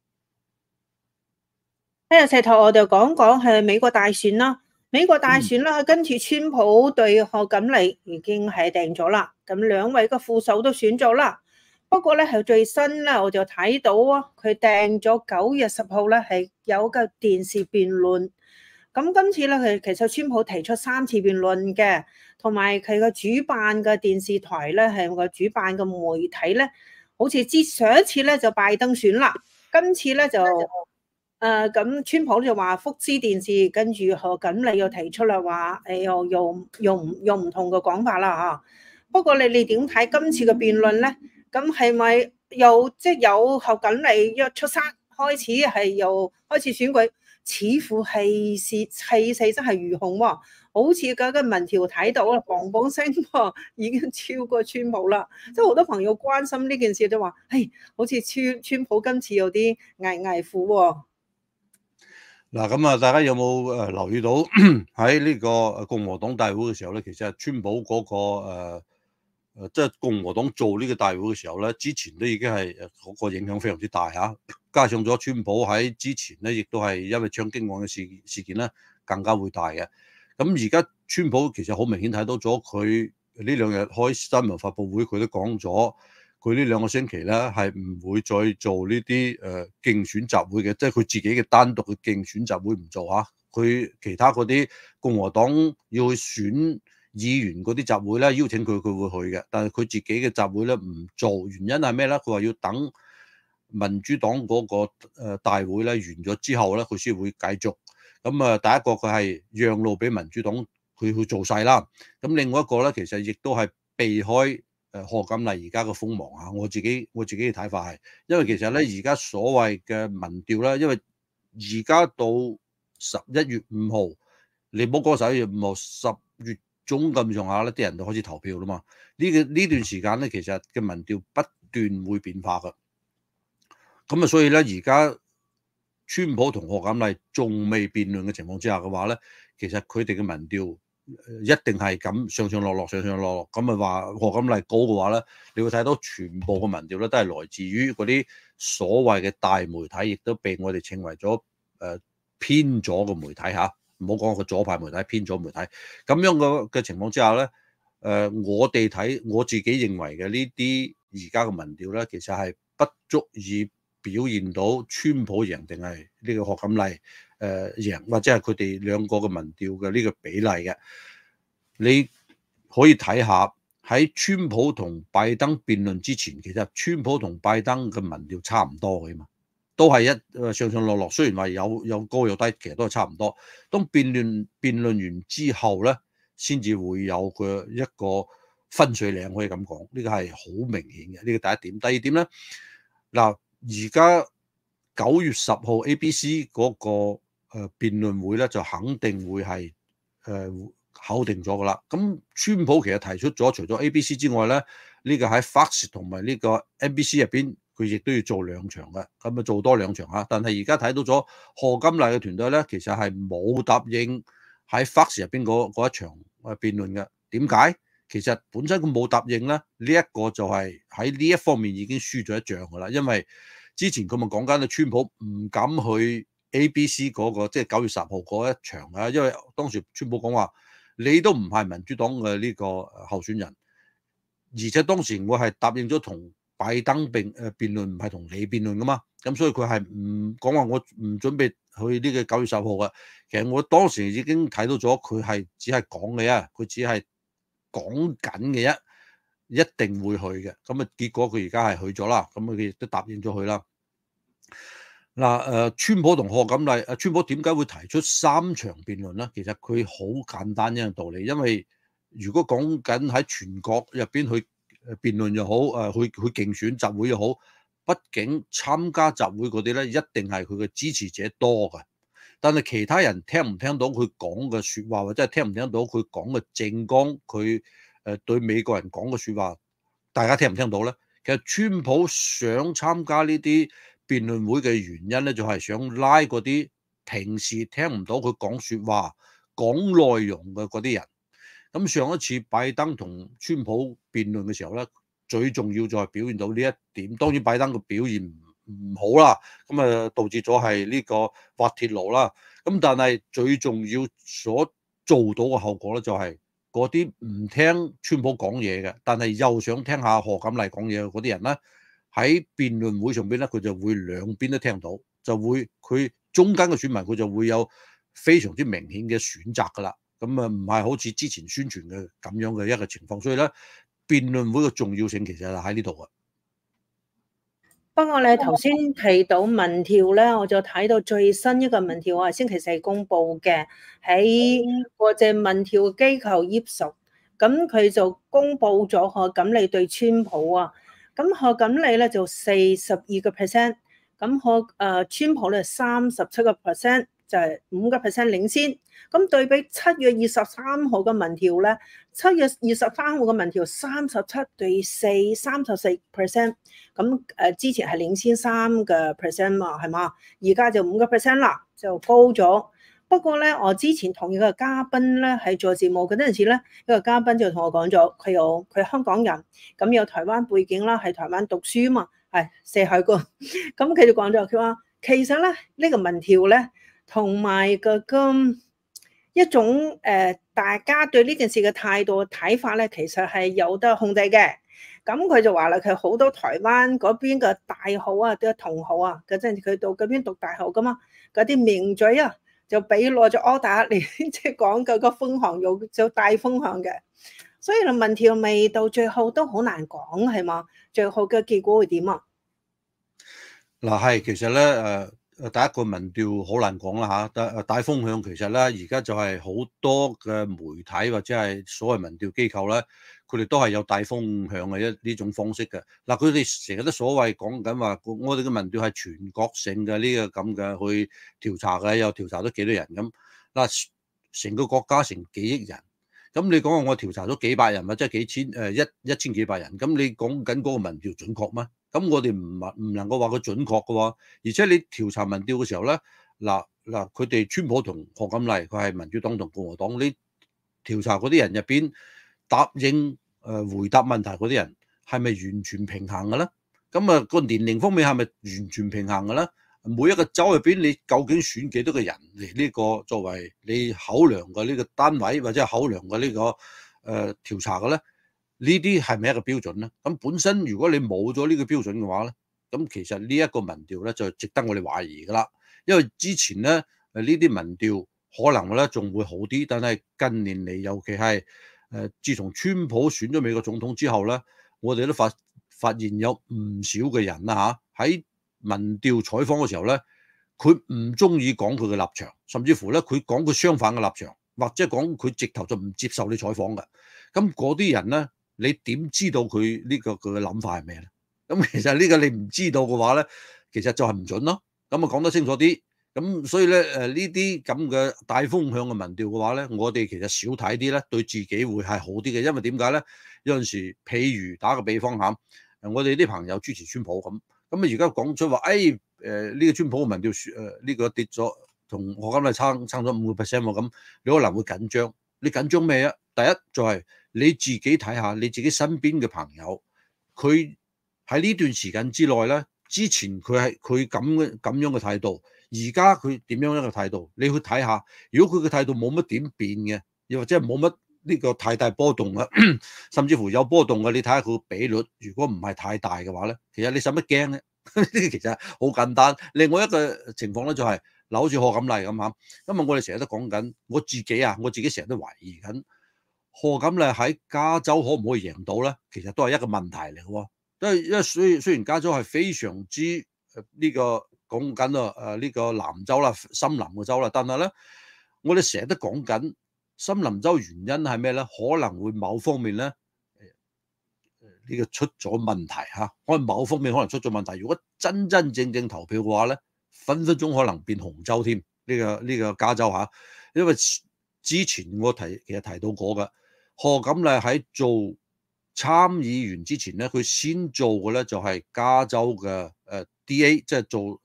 石頭我就講係美國大選啦。美國大選啦，跟住川普對賀錦麗已經係定咗啦。咁兩位嘅副手都選咗啦。不過咧係最新咧，我就睇到啊，佢定咗9月10號咧係有個電視辯論。咁今次咧佢其實川普提出3次辯論嘅，同埋佢個主辦嘅電視台咧係個主辦嘅媒體咧，好似上一次咧就拜登選啦，今次咧就。咁川普就話福斯電視，跟住賀錦麗又提出啦，話又用唔同嘅講法啦嚇。不過你點睇今次嘅辯論咧？咁係咪又即係由賀錦麗一出山開始係又開始選舉，似乎氣勢真係如虹喎，好似嗰個民調睇到啦，砰砰聲已經超過川普啦。即係好多朋友關心呢件事都話，好似川普今次有啲危苦喎。 嗱咁啊，大家有冇留意到喺呢個共和黨大會嘅時候咧，其實川普嗰個即係共和黨做呢個大會嘅時候咧，之前都已經係嗰個影響非常之大嚇，加上咗川普喺之前咧，亦都係因為槍擊案嘅事件咧，更加會大嘅。咁而家川普其實好明顯睇到咗，佢呢兩日開新聞發佈會，佢都講咗。佢呢2個星期咧係唔會再做呢啲競選集會嘅，即係佢自己嘅單獨嘅競選集會唔做嚇。佢其他嗰啲共和黨要去選議員嗰啲集會咧，邀請佢會去嘅，但係佢自己嘅集會咧唔做，原因係咩咧？佢話要等民主黨嗰個大會咧完咗之後咧，佢先會繼續。咁啊，第一個佢係讓路俾民主黨佢去做晒啦。咁另外一個咧，其實亦都係避開。賀錦麗而家嘅鋒芒啊，我自己嘅睇法係，因為其實咧而家所謂嘅民調咧，因為而家到11月5號，你唔好講11月5號，10月中咁上下咧，啲人就開始投票啦嘛。呢段時間咧，其實嘅民調不斷會變化噶。咁啊，所以咧而家川普同賀錦麗仲未辯論嘅情況之下嘅話咧，其實佢哋嘅民調。一定係咁上上落落，上上落落，咁啊話賀錦麗高嘅話咧，你會睇到全部嘅民調咧都係來自於嗰啲所謂嘅大媒體，亦都被我哋稱為咗偏左嘅媒體嚇，唔好講個左派媒體，偏左媒體咁樣嘅情況之下咧，我哋睇我自己認為嘅呢啲而家嘅民調咧，其實係不足以表現到川普贏定係呢個賀錦麗贏，或者係佢哋兩個嘅民調嘅呢個比例嘅。你可以睇下喺川普同拜登辯論之前，其實川普同拜登嘅民調差唔多嘅嘛，都係上上落落，雖然話有高有低，其實都係差唔多。當辯論完之後咧，先至會有佢一個分水嶺，可以咁講，呢個係好明顯嘅。呢個第一點。第二點咧， 嗱，而家9月10號 ABC 嗰個辯論會咧，就肯定會係考定咗噶啦。咁川普其實提出咗，除咗 ABC 之外咧，呢個喺 Fox 同埋呢個 NBC 入邊，佢亦都要做2場嘅，咁啊做多2場嚇。但係而家睇到咗賀錦麗嘅團隊咧，其實係冇答應喺 Fox 入邊嗰一場辯論嘅。點解？其實本身佢冇答應咧，呢一個就係喺呢一方面已經輸咗一仗噶啦。因為之前佢咪講緊川普唔敢去 ABC 嗰個即係9月10號嗰一場啊，因為當時川普講話你都唔係民主黨嘅呢個候選人，而且當時我係答應咗同拜登辯論，唔係同你辯論噶嘛，咁所以佢係唔講話我唔準備去呢個9月10號嘅。其實我當時已經睇到咗佢係只係講嘅啫，佢只係講緊嘅啫，一定會去嘅。咁啊結果佢而家係去咗啦，咁佢亦都答應咗佢啦。嗱，川普同賀錦麗，川普點解會提出3場辯論咧？其實佢好簡單一樣道理，因為如果講緊喺全國入邊去辯論又好，去競選集會又好，畢竟參加集會嗰啲咧，一定係佢嘅支持者多嘅。但係其他人聽唔聽到佢講嘅説話，或者係聽唔聽到佢講嘅政綱，佢對美國人講嘅説話，大家聽唔聽到咧？其實川普想參加呢啲辯論會嘅原因咧，就係想拉嗰啲平時聽唔到佢講説話、講內容嘅嗰啲人。咁上一次拜登同川普辯論嘅時候咧，最重要就係表現到呢一點。當然拜登嘅表現唔好啦，咁啊導致咗係呢個滑鐵盧啦。咁但係最重要所做到嘅後果咧，就係嗰啲唔聽川普講嘢嘅，但係又想聽下賀錦麗講嘢嘅嗰啲人咧，喺辯論會上邊咧，佢就會兩邊都聽到，就會佢中間嘅選民佢就會有非常之明顯嘅選擇噶啦。咁啊唔係好似之前宣傳嘅咁樣嘅一個情況，所以咧辯論會嘅重要性其實係喺呢度嘅。 不過你頭先提到民調咧，我就睇到最新一個民調，我係星期4公佈嘅，喺國際民調機構 Ipsos，咁佢就公佈咗賀錦麗對川普啊，咁賀錦麗咧就42%，咁川普咧37%，就係5% 領先。咁對比7月23號嘅民調咧，7月23號嘅民調37對4，34%。咁之前係領先3% 嘛，係嘛？而家就5% 啦，就高咗。不過咧，我之前同一個嘉賓咧喺做節目嗰陣時咧，一個嘉賓就同我講咗，佢香港人，咁有台灣背景啦，喺台灣讀書嘛，係四海哥。咁佢就講咗，佢話其實咧呢個民調咧，同埋咁一種大家對呢件事嘅態度睇法咧，其實係有得控制嘅。咁佢就話啦，佢好多台灣嗰邊嘅大學啊，啲同學啊，嗰陣佢到嗰邊讀大學噶嘛，嗰啲名嘴啊，就俾攞咗 order 嚟，即係講嗰個風向有大風向嘅。所以民調未到最後都好難講，係嘛？最後嘅結果會點啊？ 嗱係，其實咧第一個民調好難講啦嚇，大風向其實咧而家就係好多嘅媒體或者係所謂民調機構咧，佢哋都係有大風向嘅呢種方式嘅。嗱，佢哋成日都所謂講緊話，我哋嘅民調係全國性嘅呢個咁嘅去調查嘅，又調查咗幾多人咁。嗱，成個國家成幾億人，咁你講話我調查咗幾百人或者幾千一千幾百人，咁你講緊嗰個民調準確咩？咁我哋唔能夠話佢準確嘅喎，而且你調查民調嘅時候咧，佢哋川普同賀錦麗佢係民主黨同共和黨，你調查嗰啲人入邊答應回答問題嗰啲人係咪完全平衡嘅咧？咁啊個年齡方面係咪完全平衡嘅咧？每一個州入邊你究竟選幾多個人嚟呢個作為你考量嘅呢個單位或者係考量嘅呢個調查嘅咧？呢啲係咪一個標準咧？咁本身如果你冇咗呢個標準嘅話咧，咁其實呢一個民調咧就值得我哋懷疑噶啦。因為之前咧呢啲民調可能咧仲會好啲，但係近年嚟尤其係自從川普選咗美國總統之後咧，我哋都發現有唔少嘅人啦嚇喺民調採訪嘅時候咧，佢唔中意講佢嘅立場，甚至乎咧佢講佢相反嘅立場，或者講佢直頭就唔接受你採訪嘅。咁嗰啲人咧，你點知道佢呢個佢嘅諗法係咩咧？ 咁其實呢個你唔知道嘅話咧，其實就係唔準咯。咁啊講得清楚啲。咁所以咧呢啲咁嘅大風向嘅民調嘅話咧，我哋其實少睇啲咧，對自己會係好啲嘅。因為點解咧？有陣時，譬如打個比方嚇，我哋啲朋友支持川普咁，咁啊而家講出話，呢個川普嘅民調呢個跌咗，同我今日差咗5%喎，咁你可能會緊張。你緊張咩啊？第一就係你自己睇下你自己身邊嘅朋友，佢喺呢段時間之內咧，之前佢咁樣嘅態度，而家佢點樣一個態度？你去睇下，如果佢嘅態度冇乜點變嘅，又或者係冇乜呢個太大波動啊，甚至乎有波動嘅，你睇下佢個比率，如果唔係太大嘅話咧，其實你使乜驚咧？呢個其實好簡單。另外一個情況咧就係嗱，好似賀錦麗咁嚇，因為我哋成日都講緊，我自己成日都懷疑緊賀錦麗喺加州可唔可以贏到咧？其實都係一個問題嚟嘅喎。因為雖然加州係非常之呢個講緊呢個南州啦，森林嘅州啦，但係咧我哋成日都講緊森林州原因係咩咧？可能會某方面咧呢個出咗問題嚇，可能某方面可能出咗問題。如果真真正正投票嘅話咧，分分鐘可能變紅州添。呢個加州嚇，因為之前我其實提到過嘅，賀錦麗喺做參議員之前咧，佢先做嘅咧就係加州嘅DA， 即係做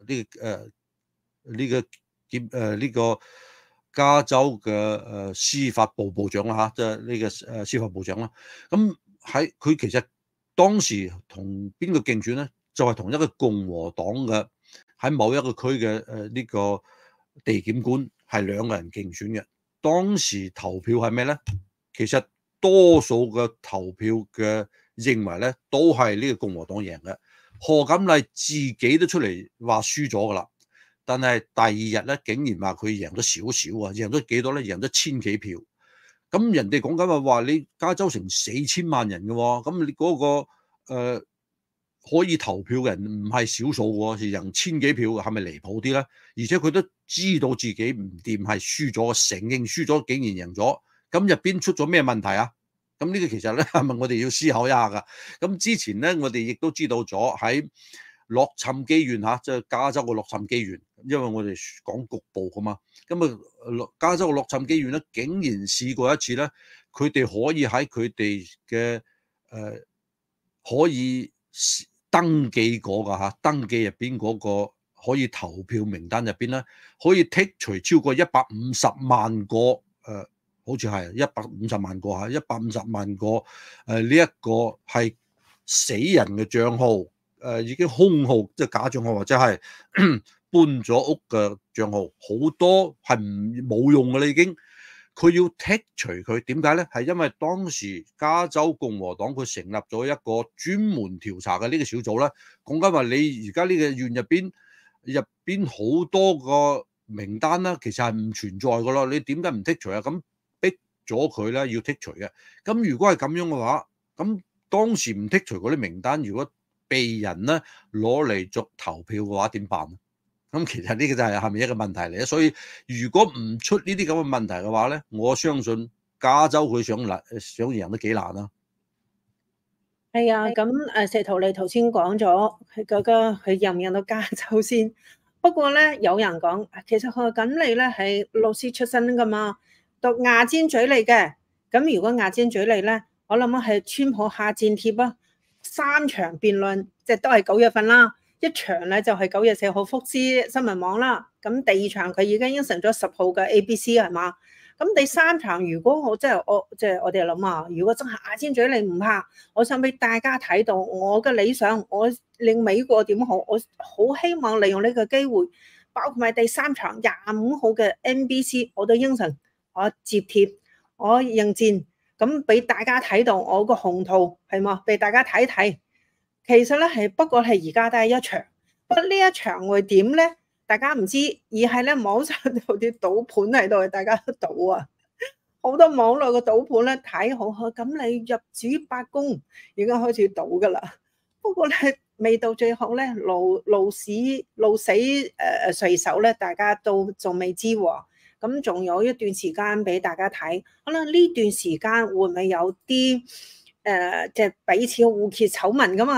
呢個加州嘅司法部部長啦嚇，即係呢個司法部長啦。咁喺佢其實當時同邊個競選咧？就係同一個共和黨嘅喺某一個區嘅呢個地檢官係兩個人競選嘅。當時投票係咩咧？其實多數嘅投票嘅認為咧，都係呢個共和黨贏嘅。賀錦麗自己都出嚟話輸咗噶啦，但係第二日咧，竟然話佢贏咗少少啊！贏咗幾多咧？贏咗1000幾票。咁人哋講緊話你加州成4000萬人嘅喎，咁你嗰個可以投票嘅人唔係少數喎，係贏1000幾票，係咪離譜啲咧？而且佢都知道自己唔掂，係輸咗，承認輸咗，竟然贏咗。咁入邊出咗咩問題啊？咁呢個其實咧係咪我哋要思考一下㗎？咁之前咧，我哋亦都知道咗喺洛杉磯縣嚇，即係加州嘅洛杉磯縣，因為我哋講局部㗎嘛。咁啊，加州嘅洛杉磯縣咧，竟然試過一次咧，佢哋可以喺佢哋嘅可以登記過㗎嚇，登記入邊嗰個可以投票名單入邊咧，可以剔除超過150萬個好似係150萬個嚇，150萬個呢一個係死人嘅帳號，已經空號，即係假帳號或者係搬咗屋嘅帳號，好多係冇用㗎啦已經。佢要剔除佢，點解咧？係因為當時加州共和黨佢成立咗一個專門調查嘅呢個小組咧，講緊話你而家呢個縣入邊好多個名單啦，其實係唔存在㗎咯。你點解唔剔除啊？咁逼咗佢咧要剔除嘅。咁如果係咁樣嘅話，咁當時唔剔除嗰啲名單，如果被人咧攞嚟作投票嘅話，點辦？咁其實呢個就係咪一個問題嚟咧？所以如果唔出呢啲咁嘅問題嘅話咧，我相信加州佢想贏都幾難啦。 係啊，咁石圖你頭先講咗佢入唔入到加州先。不過咧，有人講其實賀錦麗咧係老師出身噶嘛，讀亞尖嘴嚟嘅。咁如果亞尖嘴嚟咧，我諗係川普下戰帖啊，3場辯論即係都係9月份啦。一場咧就係9月4號福斯新聞網啦，咁第二場佢已經應承咗10號嘅 ABC 係嘛？咁第3場如果我哋諗啊，如果真係亞尖嘴利唔怕，我想俾大家睇到我嘅理想，我令美國點好，我好希望利用呢個機會，包括埋第3場25號嘅 NBC， 我都應承我接貼，我應戰，咁俾大家睇到我個宏圖係嘛？俾大家睇睇。其實咧不過係而家都係一場，不過呢一場會點咧？大家唔知，而係咧網上有啲賭盤喺度，大家都賭啊！好多網絡嘅賭盤咧睇好，咁你入主白宮已經開始賭噶啦。不過咧未到最後咧，路死誰手咧，大家都仲未知喎。咁仲有一段時間俾大家睇，可能呢段時間會唔會有啲即係彼此互揭醜聞噶嘛？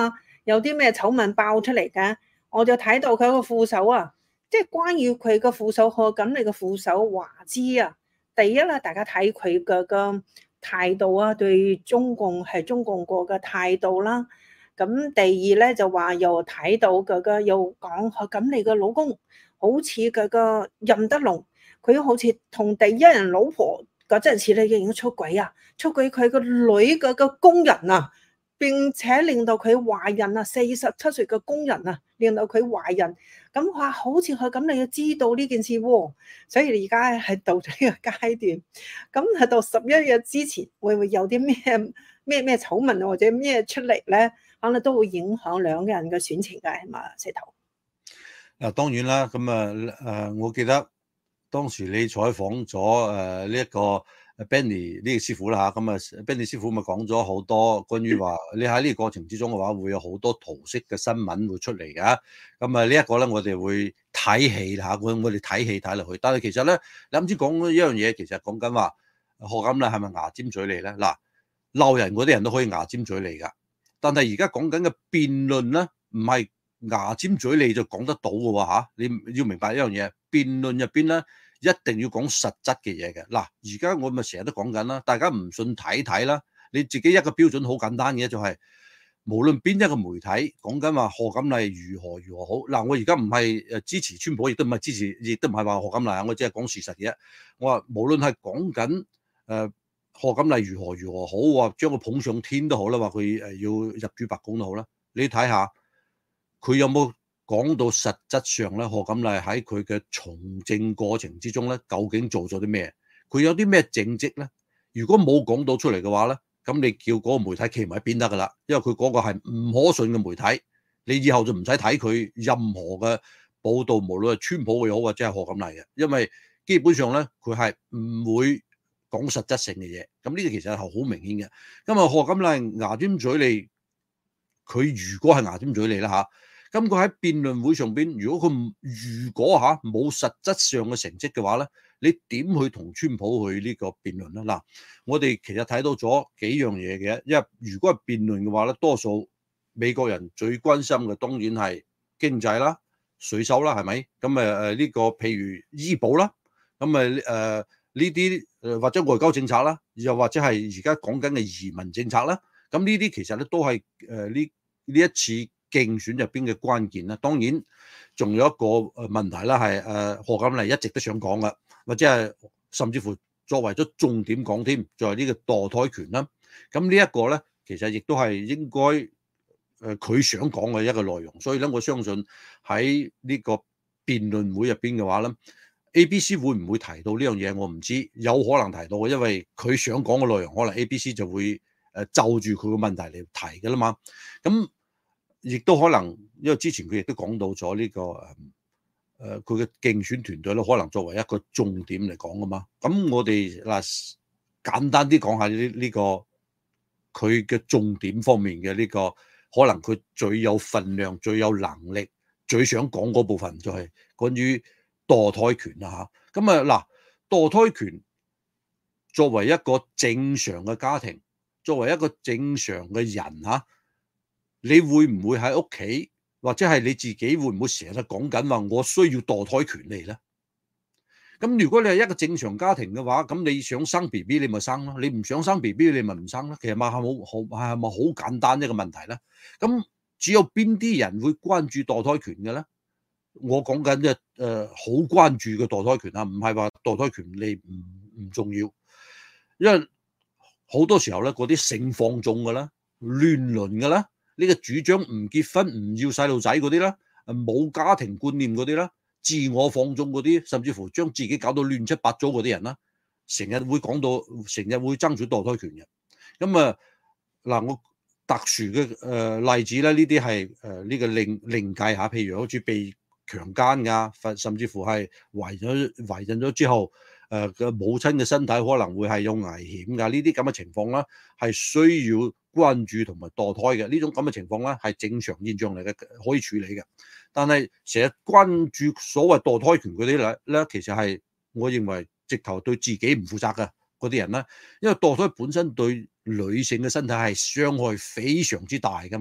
有啲咩醜聞爆出嚟嘅，我就睇到佢個副手啊，即係關於佢個副手賀錦麗嘅副手華芝啊，第一啦，大家睇佢嘅態度啊，對中共國嘅態度啦。咁第二咧就話又睇到佢又講賀錦麗嘅老公好似佢個任德龍，佢好似同第一任老婆嗰陣時咧已經出軌啊，出軌佢個女嘅工人啊，並且令到佢懷孕啊，47歲嘅工人啊，令到佢懷孕。咁話好似賀錦麗要知道呢件事喎，所以而家係到咗呢個階段。咁係到11日之前，會唔會有啲咩醜聞或者咩出嚟咧？可能都會影響兩個人嘅選情嘅，係嘛，石頭？ 當然啦，咁我記得當時你採訪咗呢一個 Benny 呢個師傅啦嚇，咁Benny 師傅咪講咗好多關於話你喺呢個過程之中嘅話，會有好多桃色嘅新聞會出嚟嘅。咁呢一個咧，我哋會睇戲嚇，我哋睇戲睇落去。但係其實咧，你啱先講一樣嘢，其實講緊話賀錦麗係咪牙尖嘴利咧？嗱，鬧人嗰啲人都可以牙尖嘴利㗎，但係而家講緊嘅辯論咧，唔係牙尖嘴利就講得到嘅喎嚇，你要明白一樣嘢，辯論入邊咧一定要講實質嘅嘢嘅。嗱，而家我咪成日都講緊啦，大家唔信睇睇啦，你自己一個標準好簡單嘅就係，無論邊一個媒體講緊話賀錦麗如何好，嗱，我而家唔係支持川普，亦都唔係支持，亦都唔係話賀錦麗啊，我只係講事實嘅。我話無論係講緊賀錦麗如何好，話將佢捧上天都好啦，話佢要入主白宮都好啦，你睇下。佢有冇講到實質上咧？賀錦麗喺佢嘅從政過程之中咧，究竟做咗啲咩？佢有啲咩政績咧？如果冇講到出嚟嘅話咧，咁你叫嗰個媒體企埋一邊得噶啦，因為佢嗰個係唔可信嘅媒體，你以後就唔使睇佢任何嘅報導，無論係川普嘅好或者係賀錦麗嘅，因為基本上咧佢係唔會講實質性嘅嘢。咁呢個其實係好明顯嘅。咁賀錦麗牙尖嘴利，佢如果係牙尖嘴利啦嚇。咁佢喺辯論會上邊，如果冇實質上嘅成績嘅話咧，你點去同川普去呢個辯論咧？嗱，我哋其實睇到咗幾樣嘢嘅，因為如果係辯論嘅話咧，多數美國人最關心嘅當然係經濟啦、稅收啦，係咪？咁呢個譬如醫保啦，咁呢啲或者外交政策啦，又或者係而家講緊嘅移民政策啦，咁呢啲其實咧都係呢一次競選入邊嘅關鍵啦，當然仲有一個問題啦，係賀錦麗一直都想講嘅，或者係甚至乎作為咗重點講添，作為呢個墮胎權啦。咁呢一個咧，其實亦都係應該佢想講嘅一個內容，所以咧我相信喺呢個辯論會入邊嘅話咧，ABC 會唔會提到呢樣嘢我唔知，有可能提到嘅，因為佢想講嘅內容可能 ABC 就會就住佢個問題嚟提嘅啦嘛，咁。亦都可能，因為之前佢亦都講到咗呢個佢嘅競選團隊咧，可能作為一個重點嚟講啊嘛。咁我哋嗱簡單啲講下呢個佢嘅重點方面嘅呢個，可能佢最有份量、最有能力、最想講嗰部分就係關於墮胎權啦嚇。咁墮胎權作為一個正常嘅家庭，作為一個正常嘅人嚇。你會唔會喺屋企，或者係你自己會唔會成日講緊話我需要墮胎權利咧？咁如果你係一個正常家庭嘅話，咁你想生 BB 你咪生咯，你唔想生 BB 你咪唔生咯。其實係咪好簡單一個問題咧？咁只有邊啲人會關注墮胎權嘅咧？我講緊嘅好關注嘅墮胎權啊，唔係話墮胎權利唔重要，因為好多時候咧嗰啲性放縱嘅啦、亂倫嘅啦。呢個主張唔結婚唔要細路仔嗰啲啦，冇家庭觀念嗰啲啦，自我放縱嗰啲，甚至乎將自己搞到亂七八糟嗰啲人啦，成日會講到，成日會爭取墮胎權嘅。咁我特殊嘅例子咧，呢啲係呢個另計下，譬如好似被強姦㗎，甚至乎係懷孕咗之後，嘅母親嘅身體可能會係有危險㗎，呢啲咁嘅情況啦，係需要關注同埋墮胎嘅呢種咁嘅情況咧，係正常現象嚟嘅，可以處理嘅。但係成日關注所謂墮胎權嗰啲咧，其實係我認為直頭對自己唔負責嘅嗰啲人咧，因為墮胎本身對女性嘅身體係傷害非常之大噶嘛。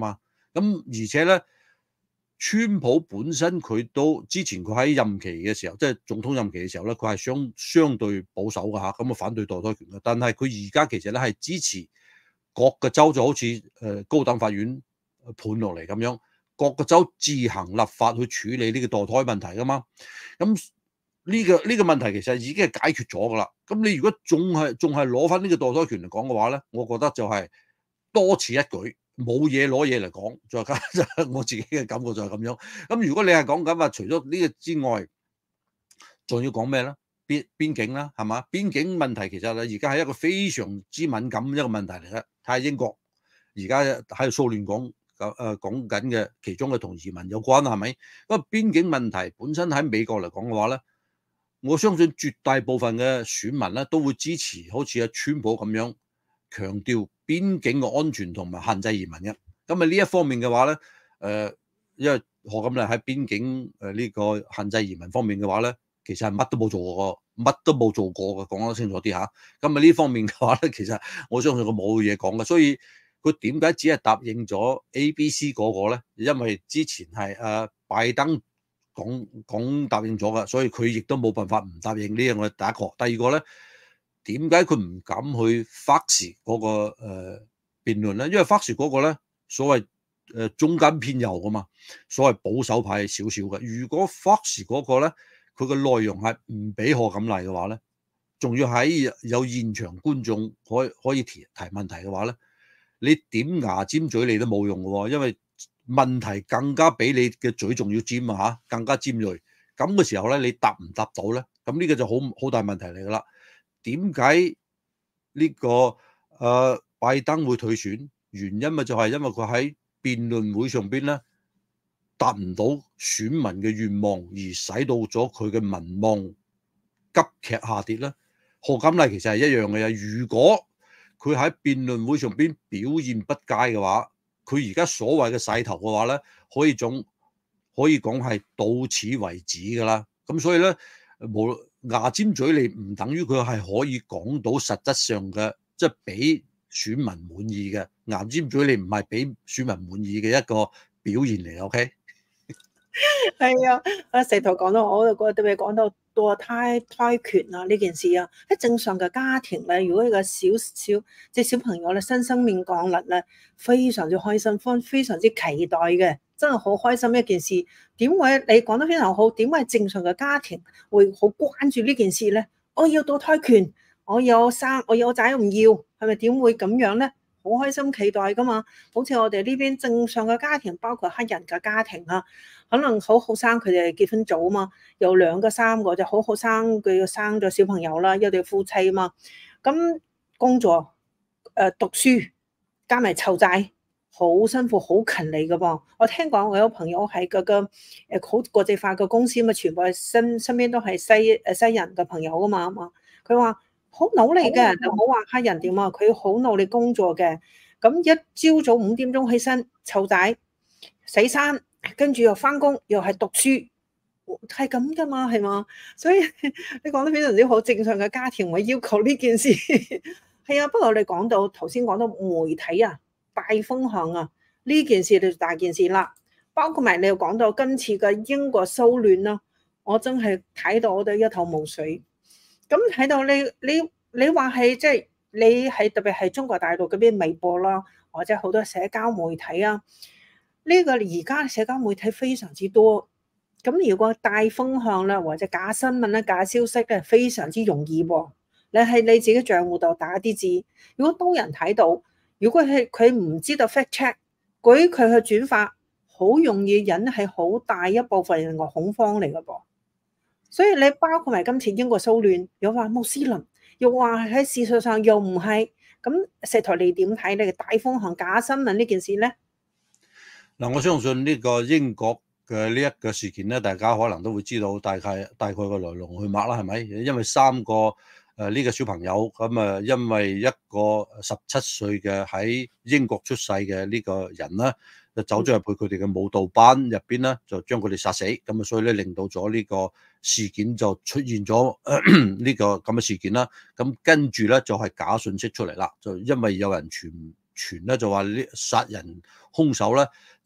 咁而且咧，川普本身佢都之前佢喺任期嘅時候，即係總統任期嘅時候咧，佢係相對保守嘅嚇，咁啊反對墮胎權嘅。但係佢而家其實咧係支持各個州，就好似高等法院判落嚟咁樣，各個州自行立法去處理呢個墮胎問題噶嘛。咁呢個問題其實已經係解決咗噶啦。咁你如果仲係攞翻呢個墮胎權嚟講嘅話咧，我覺得就係多此一舉，冇嘢攞嘢嚟講，再加我自己嘅感覺就係咁樣。咁如果你係講緊話，除咗呢個之外，仲要講咩咧？邊境啦，係嘛？邊境問題其實而家係一個非常之敏感一個問題嚟嘅。睇下英國而家喺度騷亂講緊嘅其中嘅同移民有關係咪？因為邊境問題本身喺美國嚟講嘅話咧，我相信絕大部分嘅選民咧都會支持好似阿川普咁樣強調邊境嘅安全同埋限制移民嘅。咁啊呢一方面嘅話咧，因為何錦麗喺邊境呢個限制移民方面嘅話咧，其實係乜都冇做過，乜都冇做過嘅，講得清楚啲嚇。咁啊呢方面嘅話咧，其實我相信佢冇嘢講嘅，所以佢點解只係答應咗 ABC 嗰個咧？因為之前係拜登講答應咗嘅，所以佢亦都冇辦法唔答應呢樣嘅第一個。第二個咧，點解佢唔敢去 Fox 嗰個辯論咧？因為 Fox 嗰個咧所謂中間偏右噶嘛，所謂保守派少少嘅。如果 Fox 嗰個咧，佢嘅內容係唔俾賀錦麗嘅話咧，仲要喺有現場觀眾可以提問題嘅話咧，你點牙尖嘴利都冇用嘅喎，因為問題更加比你嘅嘴仲要尖啊嚇，更加尖鋭。咁嘅時候咧，你答唔答到咧？咁呢個就好大問題嚟噶啦。點解呢個拜登會退選？原因咪就係因為佢喺辯論會上邊咧達唔到選民嘅願望，而使到咗佢嘅民望急劇下跌咧。賀錦麗其實係一樣嘅嘢。如果佢喺辯論會上邊表現不佳嘅話，佢而家所謂嘅勢頭嘅話咧，可以講係到此為止噶啦。咁所以咧，無牙尖嘴利唔等於佢係可以講到實質上嘅，即係俾選民滿意嘅。牙尖嘴利唔係俾選民滿意嘅一個表現嚟。OK。 係啊，阿石頭講到，我就覺得特別講到墮胎權啊呢件事啊，喺正常嘅家庭咧，如果一個小朋友咧新生命降臨咧，非常之開心，非常之期待嘅，真係好開心一件事。點解你講得非常好？點解正常嘅家庭會好關注呢件事咧？我要墮胎權，我有仔唔要，係咪點會咁樣咧？好開心期待噶嘛，好似我哋呢邊正常嘅家庭，包括黑人嘅家庭啊，可能好好生，佢哋結婚早啊嘛，有2個3個就好好生，佢要生咗小朋友啦，一對夫妻啊嘛，咁工作讀書加埋湊仔，好辛苦，好勤力噶噃。我聽講我有朋友喺嗰個好國際化嘅公司嘛，全部係身邊都係西人嘅朋友啊嘛，佢話好努力嘅，就唔好話黑人點啊，佢好努力工作嘅。咁一朝早5點鐘起身湊仔、洗衫，跟住又翻工，又係讀書，係咁噶嘛，係嘛？所以你講得非常之好，正常嘅家庭會要求呢件事。係啊，不過我哋講到頭先講到媒體啊，大風向啊，呢件事就大件事啦。包括埋你又講到今次嘅英國騷亂啦，我真係睇到我都一頭霧水。咁睇到你話係即係你係特別係中國大陸嗰邊微博啦，或者好多社交媒體啊，呢個而家社交媒體非常之多。咁如果大風向啦，或者假新聞啦、假消息咧，非常之容易喎。你喺你自己賬戶度打啲字，如果多人睇到，如果係佢唔知道 fact check，佢去轉發，好容易引起好大一部分人嘅恐慌嚟㗎噃。所以你包括埋今次英國騷亂，又話穆斯林，又話喺事實上又唔係，咁石台你點睇你大風向假新聞呢件事咧？ 嗱，我相信呢個英國嘅呢一個事件咧，大家可能都會知道大概個來龍去脈啦，係咪？因為3個呢個小朋友咁啊，因為一個17歲嘅喺英國出世嘅呢個人啦，就走咗入去佢哋嘅舞蹈班入邊咧，就將佢哋殺死，咁啊，所以咧令到咗呢個事件就出現咗呢個咁嘅事件啦。咁跟住咧就係假信息出嚟啦，就因為有人傳咧就話呢殺人兇手咧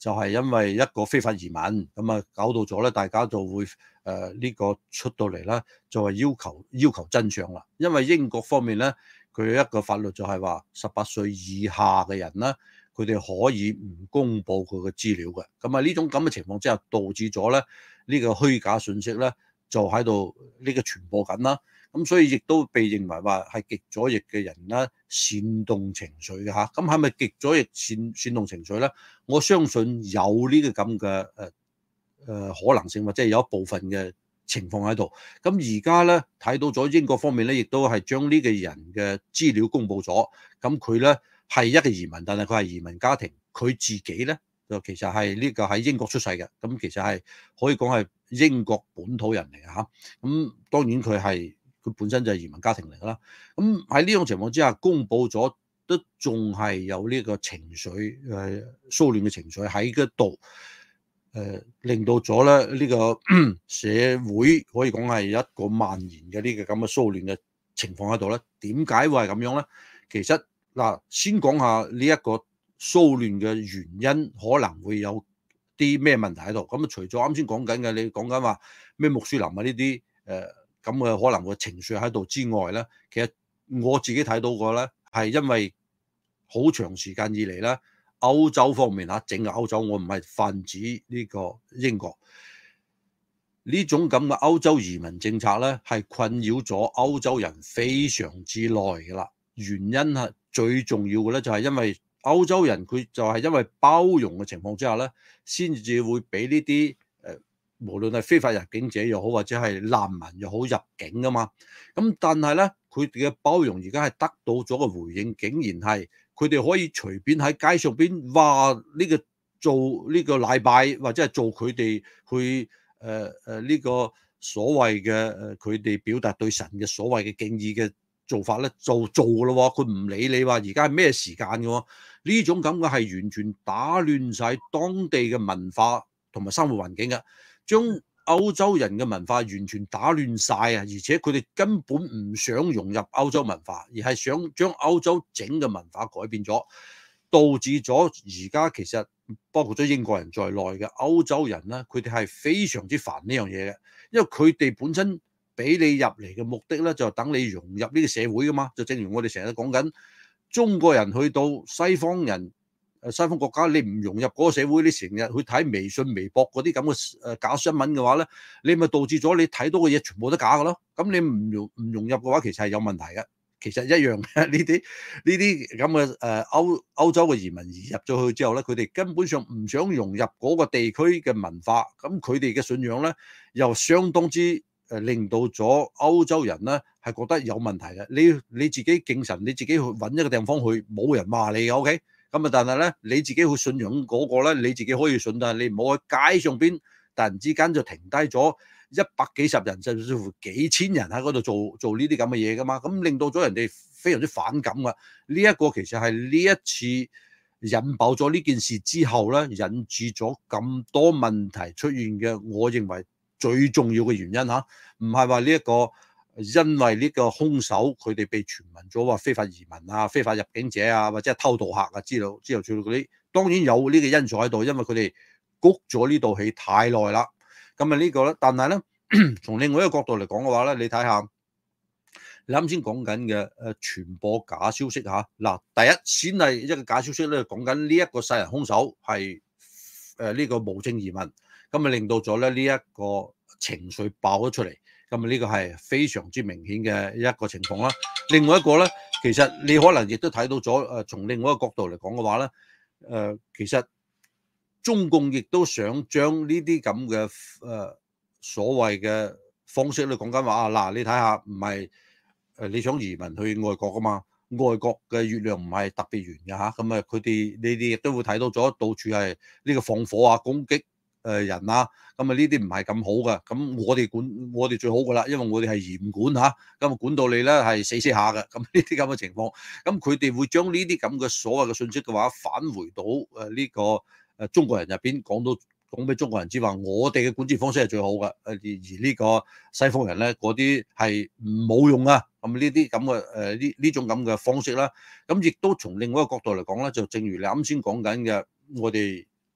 就係因為一個非法移民，咁啊搞到咗咧，大家就會呢個出到嚟啦，就係要求真相啦。因為英國方面咧，佢一個法律就係話18歲以下嘅人啦，佢哋可以唔公佈佢嘅資料嘅。咁啊呢種咁嘅情況之下，導致咗咧呢個虛假信息咧就喺度呢個傳播緊啦。咁所以亦都被認為話係極左翼嘅人啦，煽動情緒嘅嚇。咁係咪極左翼煽動情緒咧？我相信有呢個咁嘅可能性，或者係有一部分嘅情況喺度。咁而家咧睇到咗英國方面咧，亦都係將呢個人嘅資料公佈咗。咁佢咧係一個移民，但係佢係移民家庭，佢自己咧就其實係呢個喺英國出世嘅。咁其實係可以講係英國本土人嚟嘅嚇。咁當然佢本身就係移民家庭嚟㗎啦。咁喺呢種情況之下，公佈咗都仲係有呢個情緒騷亂嘅情緒喺嗰度，令到咗咧呢個社會可以講係一個蔓延嘅呢個咁嘅騷亂嘅情況喺度咧。點解會係咁樣咧？其實嗱，先講下呢一個騷亂嘅原因，可能會有啲咩問題喺度。咁啊，除咗啱先講緊嘅，你講緊話咩穆斯林啊呢啲咁嘅可能嘅情緒喺度之外咧，其實我自己睇到過咧，係因為好長時間以嚟咧，歐洲方面嚇，整個歐洲，我唔係泛指呢個英國，呢種咁嘅歐洲移民政策咧，係困擾咗歐洲人非常之耐㗎啦。原因係最重要嘅咧，就係因為歐洲人佢就係因為包容嘅情況之下咧，先至會俾呢啲無論係非法入境者又好，或者係難民又好入境㗎嘛。咁但係咧，佢哋嘅包容而家係得到咗個回應，竟然係佢哋可以隨便喺街上邊話呢個做呢個禮拜，或者係做佢哋去呢個所謂嘅佢哋表達對神嘅所謂嘅敬意嘅做法咧，就做㗎咯喎。佢唔理你話而家係咩時間嘅喎，呢種咁嘅係完全打亂晒當地嘅文化同埋生活環境嘅。將歐洲人嘅文化完全打亂晒啊！而且佢哋根本唔想融入歐洲文化，而係想將歐洲整嘅文化改變咗，導致咗而家其實包括咗英國人在內嘅歐洲人咧，佢哋係非常之煩呢樣嘢嘅，因為佢哋本身俾你入嚟嘅目的咧，就等你融入呢個社會噶嘛。就正如我哋成日講緊，中國人去到西方國家，你唔融入嗰個社會，你成日去睇微信、微博嗰啲咁嘅假新聞嘅話咧，你咪導致咗你睇到嘅嘢全部都假嘅咯。咁你唔融入嘅話，其實係有問題嘅。其實一樣嘅，呢啲咁嘅歐洲嘅移民移入咗去之後咧，佢哋根本上唔想融入嗰個地區嘅文化，咁佢哋嘅信仰咧又相當之令到咗歐洲人咧係覺得有問題嘅。你自己敬神，你自己去揾一個地方去，冇人話你嘅，OK？咁啊，但係咧，你自己去信仰嗰個咧，你自己可以信，但係你唔好喺街上邊突然之間就停低咗100幾十人，甚至乎幾千人喺嗰度做呢啲咁嘅嘢噶嘛，咁令到咗人哋非常之反感噶。呢一個其實係呢一次引爆咗呢件事之後咧，引致咗咁多問題出現嘅，我認為最重要嘅原因嚇，唔係話呢一個。因為呢個兇手佢哋被傳聞咗話非法移民啊、非法入境者啊，或者係偷渡客啊之類嗰啲，當然有呢個因素喺度，因為佢哋谷咗呢道戲太耐啦。咁啊呢個咧，但係咧從另外一個角度嚟講嘅話咧，你睇下你啱先講緊嘅傳播假消息嚇。嗱，第一先係一個假消息咧，講緊呢一個殺人兇手係呢個無證移民，咁啊令到咗咧呢一個情緒爆咗出嚟。咁啊，呢個係非常之明顯嘅一個情況啦。另外一個咧，其實你可能亦都睇到咗，從另外一個角度嚟講嘅話咧，其實中共亦都想將呢啲咁嘅所謂嘅方式咧，講緊話啊，嗱，你睇下，唔係你想移民去外國噶嘛？外國嘅月亮唔係特別圓嘅嚇，咁啊，佢哋你哋亦都會睇到咗，到處係呢個放火啊、攻擊人啊，咁啊呢啲唔係咁好噶，咁我哋最好噶啦，因為我哋係嚴管嚇，咁啊管到你咧係死下嘅，咁呢啲咁嘅情況，咁佢哋會將呢啲咁嘅所謂嘅信息嘅話返回到呢個中國人入邊，講俾中國人知話，我哋嘅管治方式係最好嘅，而呢個西方人咧嗰啲係冇用啊，咁呢啲咁嘅呢種咁嘅方式啦，咁亦都從另外一個角度嚟講咧，就正如你啱先講緊嘅，我哋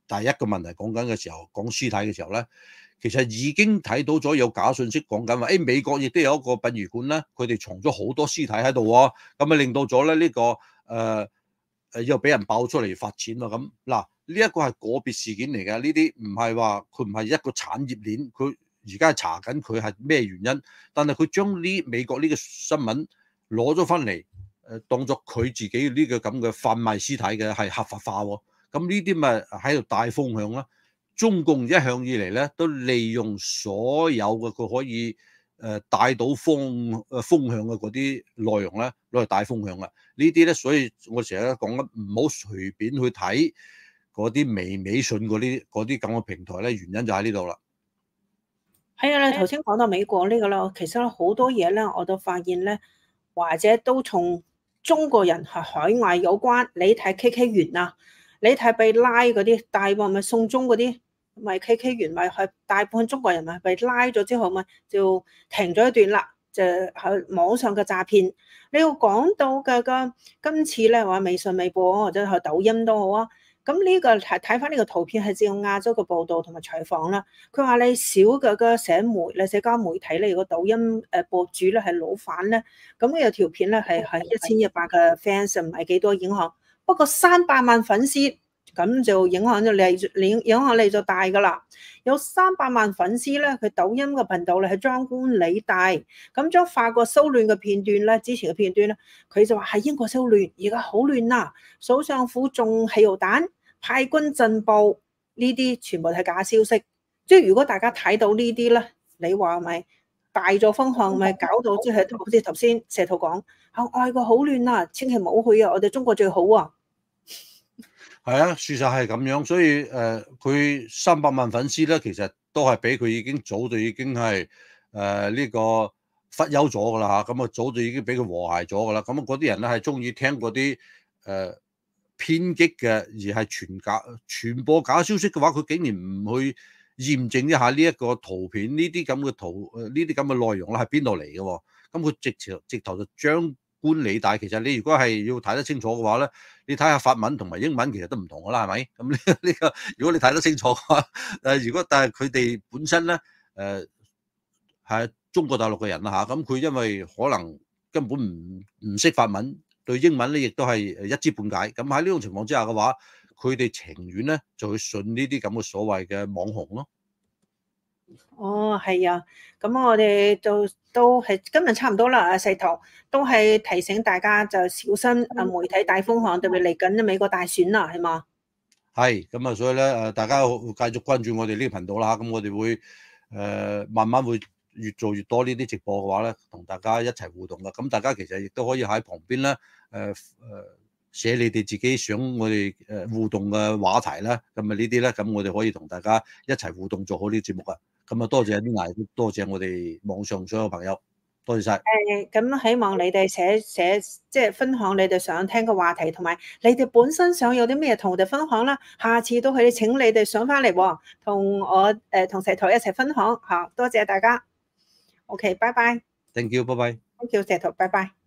第一個問題講緊嘅時候，講屍體嘅時候咧，其實已經睇到咗有假信息講緊話，美國亦都有一個殯儀館咧，佢哋藏咗好多屍體喺度喎，咁啊令到咗咧呢個又俾人爆出嚟發展咯。咁嗱，呢一個係個別事件嚟嘅，呢啲唔係話佢唔係一個產業鏈，佢而家係查緊佢係咩原因，但係佢將呢美國呢個新聞攞咗翻嚟，當作佢自己呢個咁嘅販賣屍體嘅係合法化喎。咁呢啲咪喺度帶風向啦。中共一向以嚟咧都利用所有嘅佢可以帶到風向嘅嗰啲內容咧攞嚟帶風向啦。呢啲咧，所以我成日都講緊唔好隨便去睇嗰啲微信嗰啲咁嘅平台咧，原因就喺呢度啦。 係啊，你頭先講到美國呢個啦，其實好多嘢咧，我都發現咧，或者都同中國人係海外有關。你睇 KK 園啊，你睇被拉嗰啲大部分咪送中嗰啲，咪 KK 園咪係大部分中國人咪被拉咗之後咪就停咗一段啦，就喺網上嘅詐騙。你要講到嘅今次咧話微信、微博或者係抖音都好啊。咁呢個睇翻呢個圖片係自亞洲嘅報道同埋採訪啦。佢話你少嘅社交媒體咧，如果抖音博主咧係老闆咧，咁呢個條片咧係1100嘅 fans， 唔係幾多影響。不過300萬粉絲咁就影響力就大噶啦。有300萬粉絲咧，佢抖音嘅頻道咧係張冠李戴，咁將法國騷亂嘅片段咧，之前嘅片段咧，佢就話係英國騷亂，而家好亂啦，首相府中汽油彈。派軍鎮暴，呢啲全部係假消息。即係如果大家睇到呢啲咧，你話咪大咗風向，咪搞到即係好似頭先石頭講，外國好亂啊，千祈唔好去啊，我哋中國最好啊。 係啊，事實係咁樣，所以佢300萬粉絲咧，其實都係俾佢已經早就已經係呢個忽悠咗噶啦嚇，咁啊早就已經俾佢和諧咗噶啦。咁啊嗰啲人咧係中意聽嗰啲偏激嘅，而係傳播假消息嘅話，佢竟然唔去驗證一下呢一個圖片，呢啲咁嘅內容咧係邊度嚟嘅喎？咁佢直頭就張冠李戴。其實你如果係要睇得清楚嘅話咧，你睇下法文同埋英文其實都唔同噶啦，係咪？咁呢個如果你睇得清楚嘅話，但係佢哋本身咧係中國大陸嘅人啦嚇，咁佢因為可能根本唔識法文。對英文咧，亦都係一知半解。咁喺呢種情況之下嘅話，佢哋情願咧就去信呢啲咁嘅所謂嘅網紅咯。 哦，係啊，咁我哋都係今日差唔多啦。石頭都係提醒大家就小心媒體大風向，特別嚟緊美國大選啦，係嘛？ 係咁啊，所以咧大家會繼續關注我哋呢個頻道啦。咁我哋會慢慢會越做越多呢啲直播嘅話咧，同大家一齊互動噶。咁大家其實亦都可以喺旁邊咧，寫你哋自己想我哋互動嘅話題啦。咁啊呢啲咧，咁我哋可以同大家一齊互動做好呢個節目啊。咁啊多謝啲牙，多謝我哋網上所有朋友，多謝晒。 咁希望你哋寫即係分享你哋想聽嘅話題，同埋你哋本身想有啲咩同我哋分享啦。下次都可以請你哋上翻嚟喎，同我同石頭一齊分享嚇。多謝大家。OK，拜拜。 Thank you，拜拜。 Thank you，石頭，拜拜。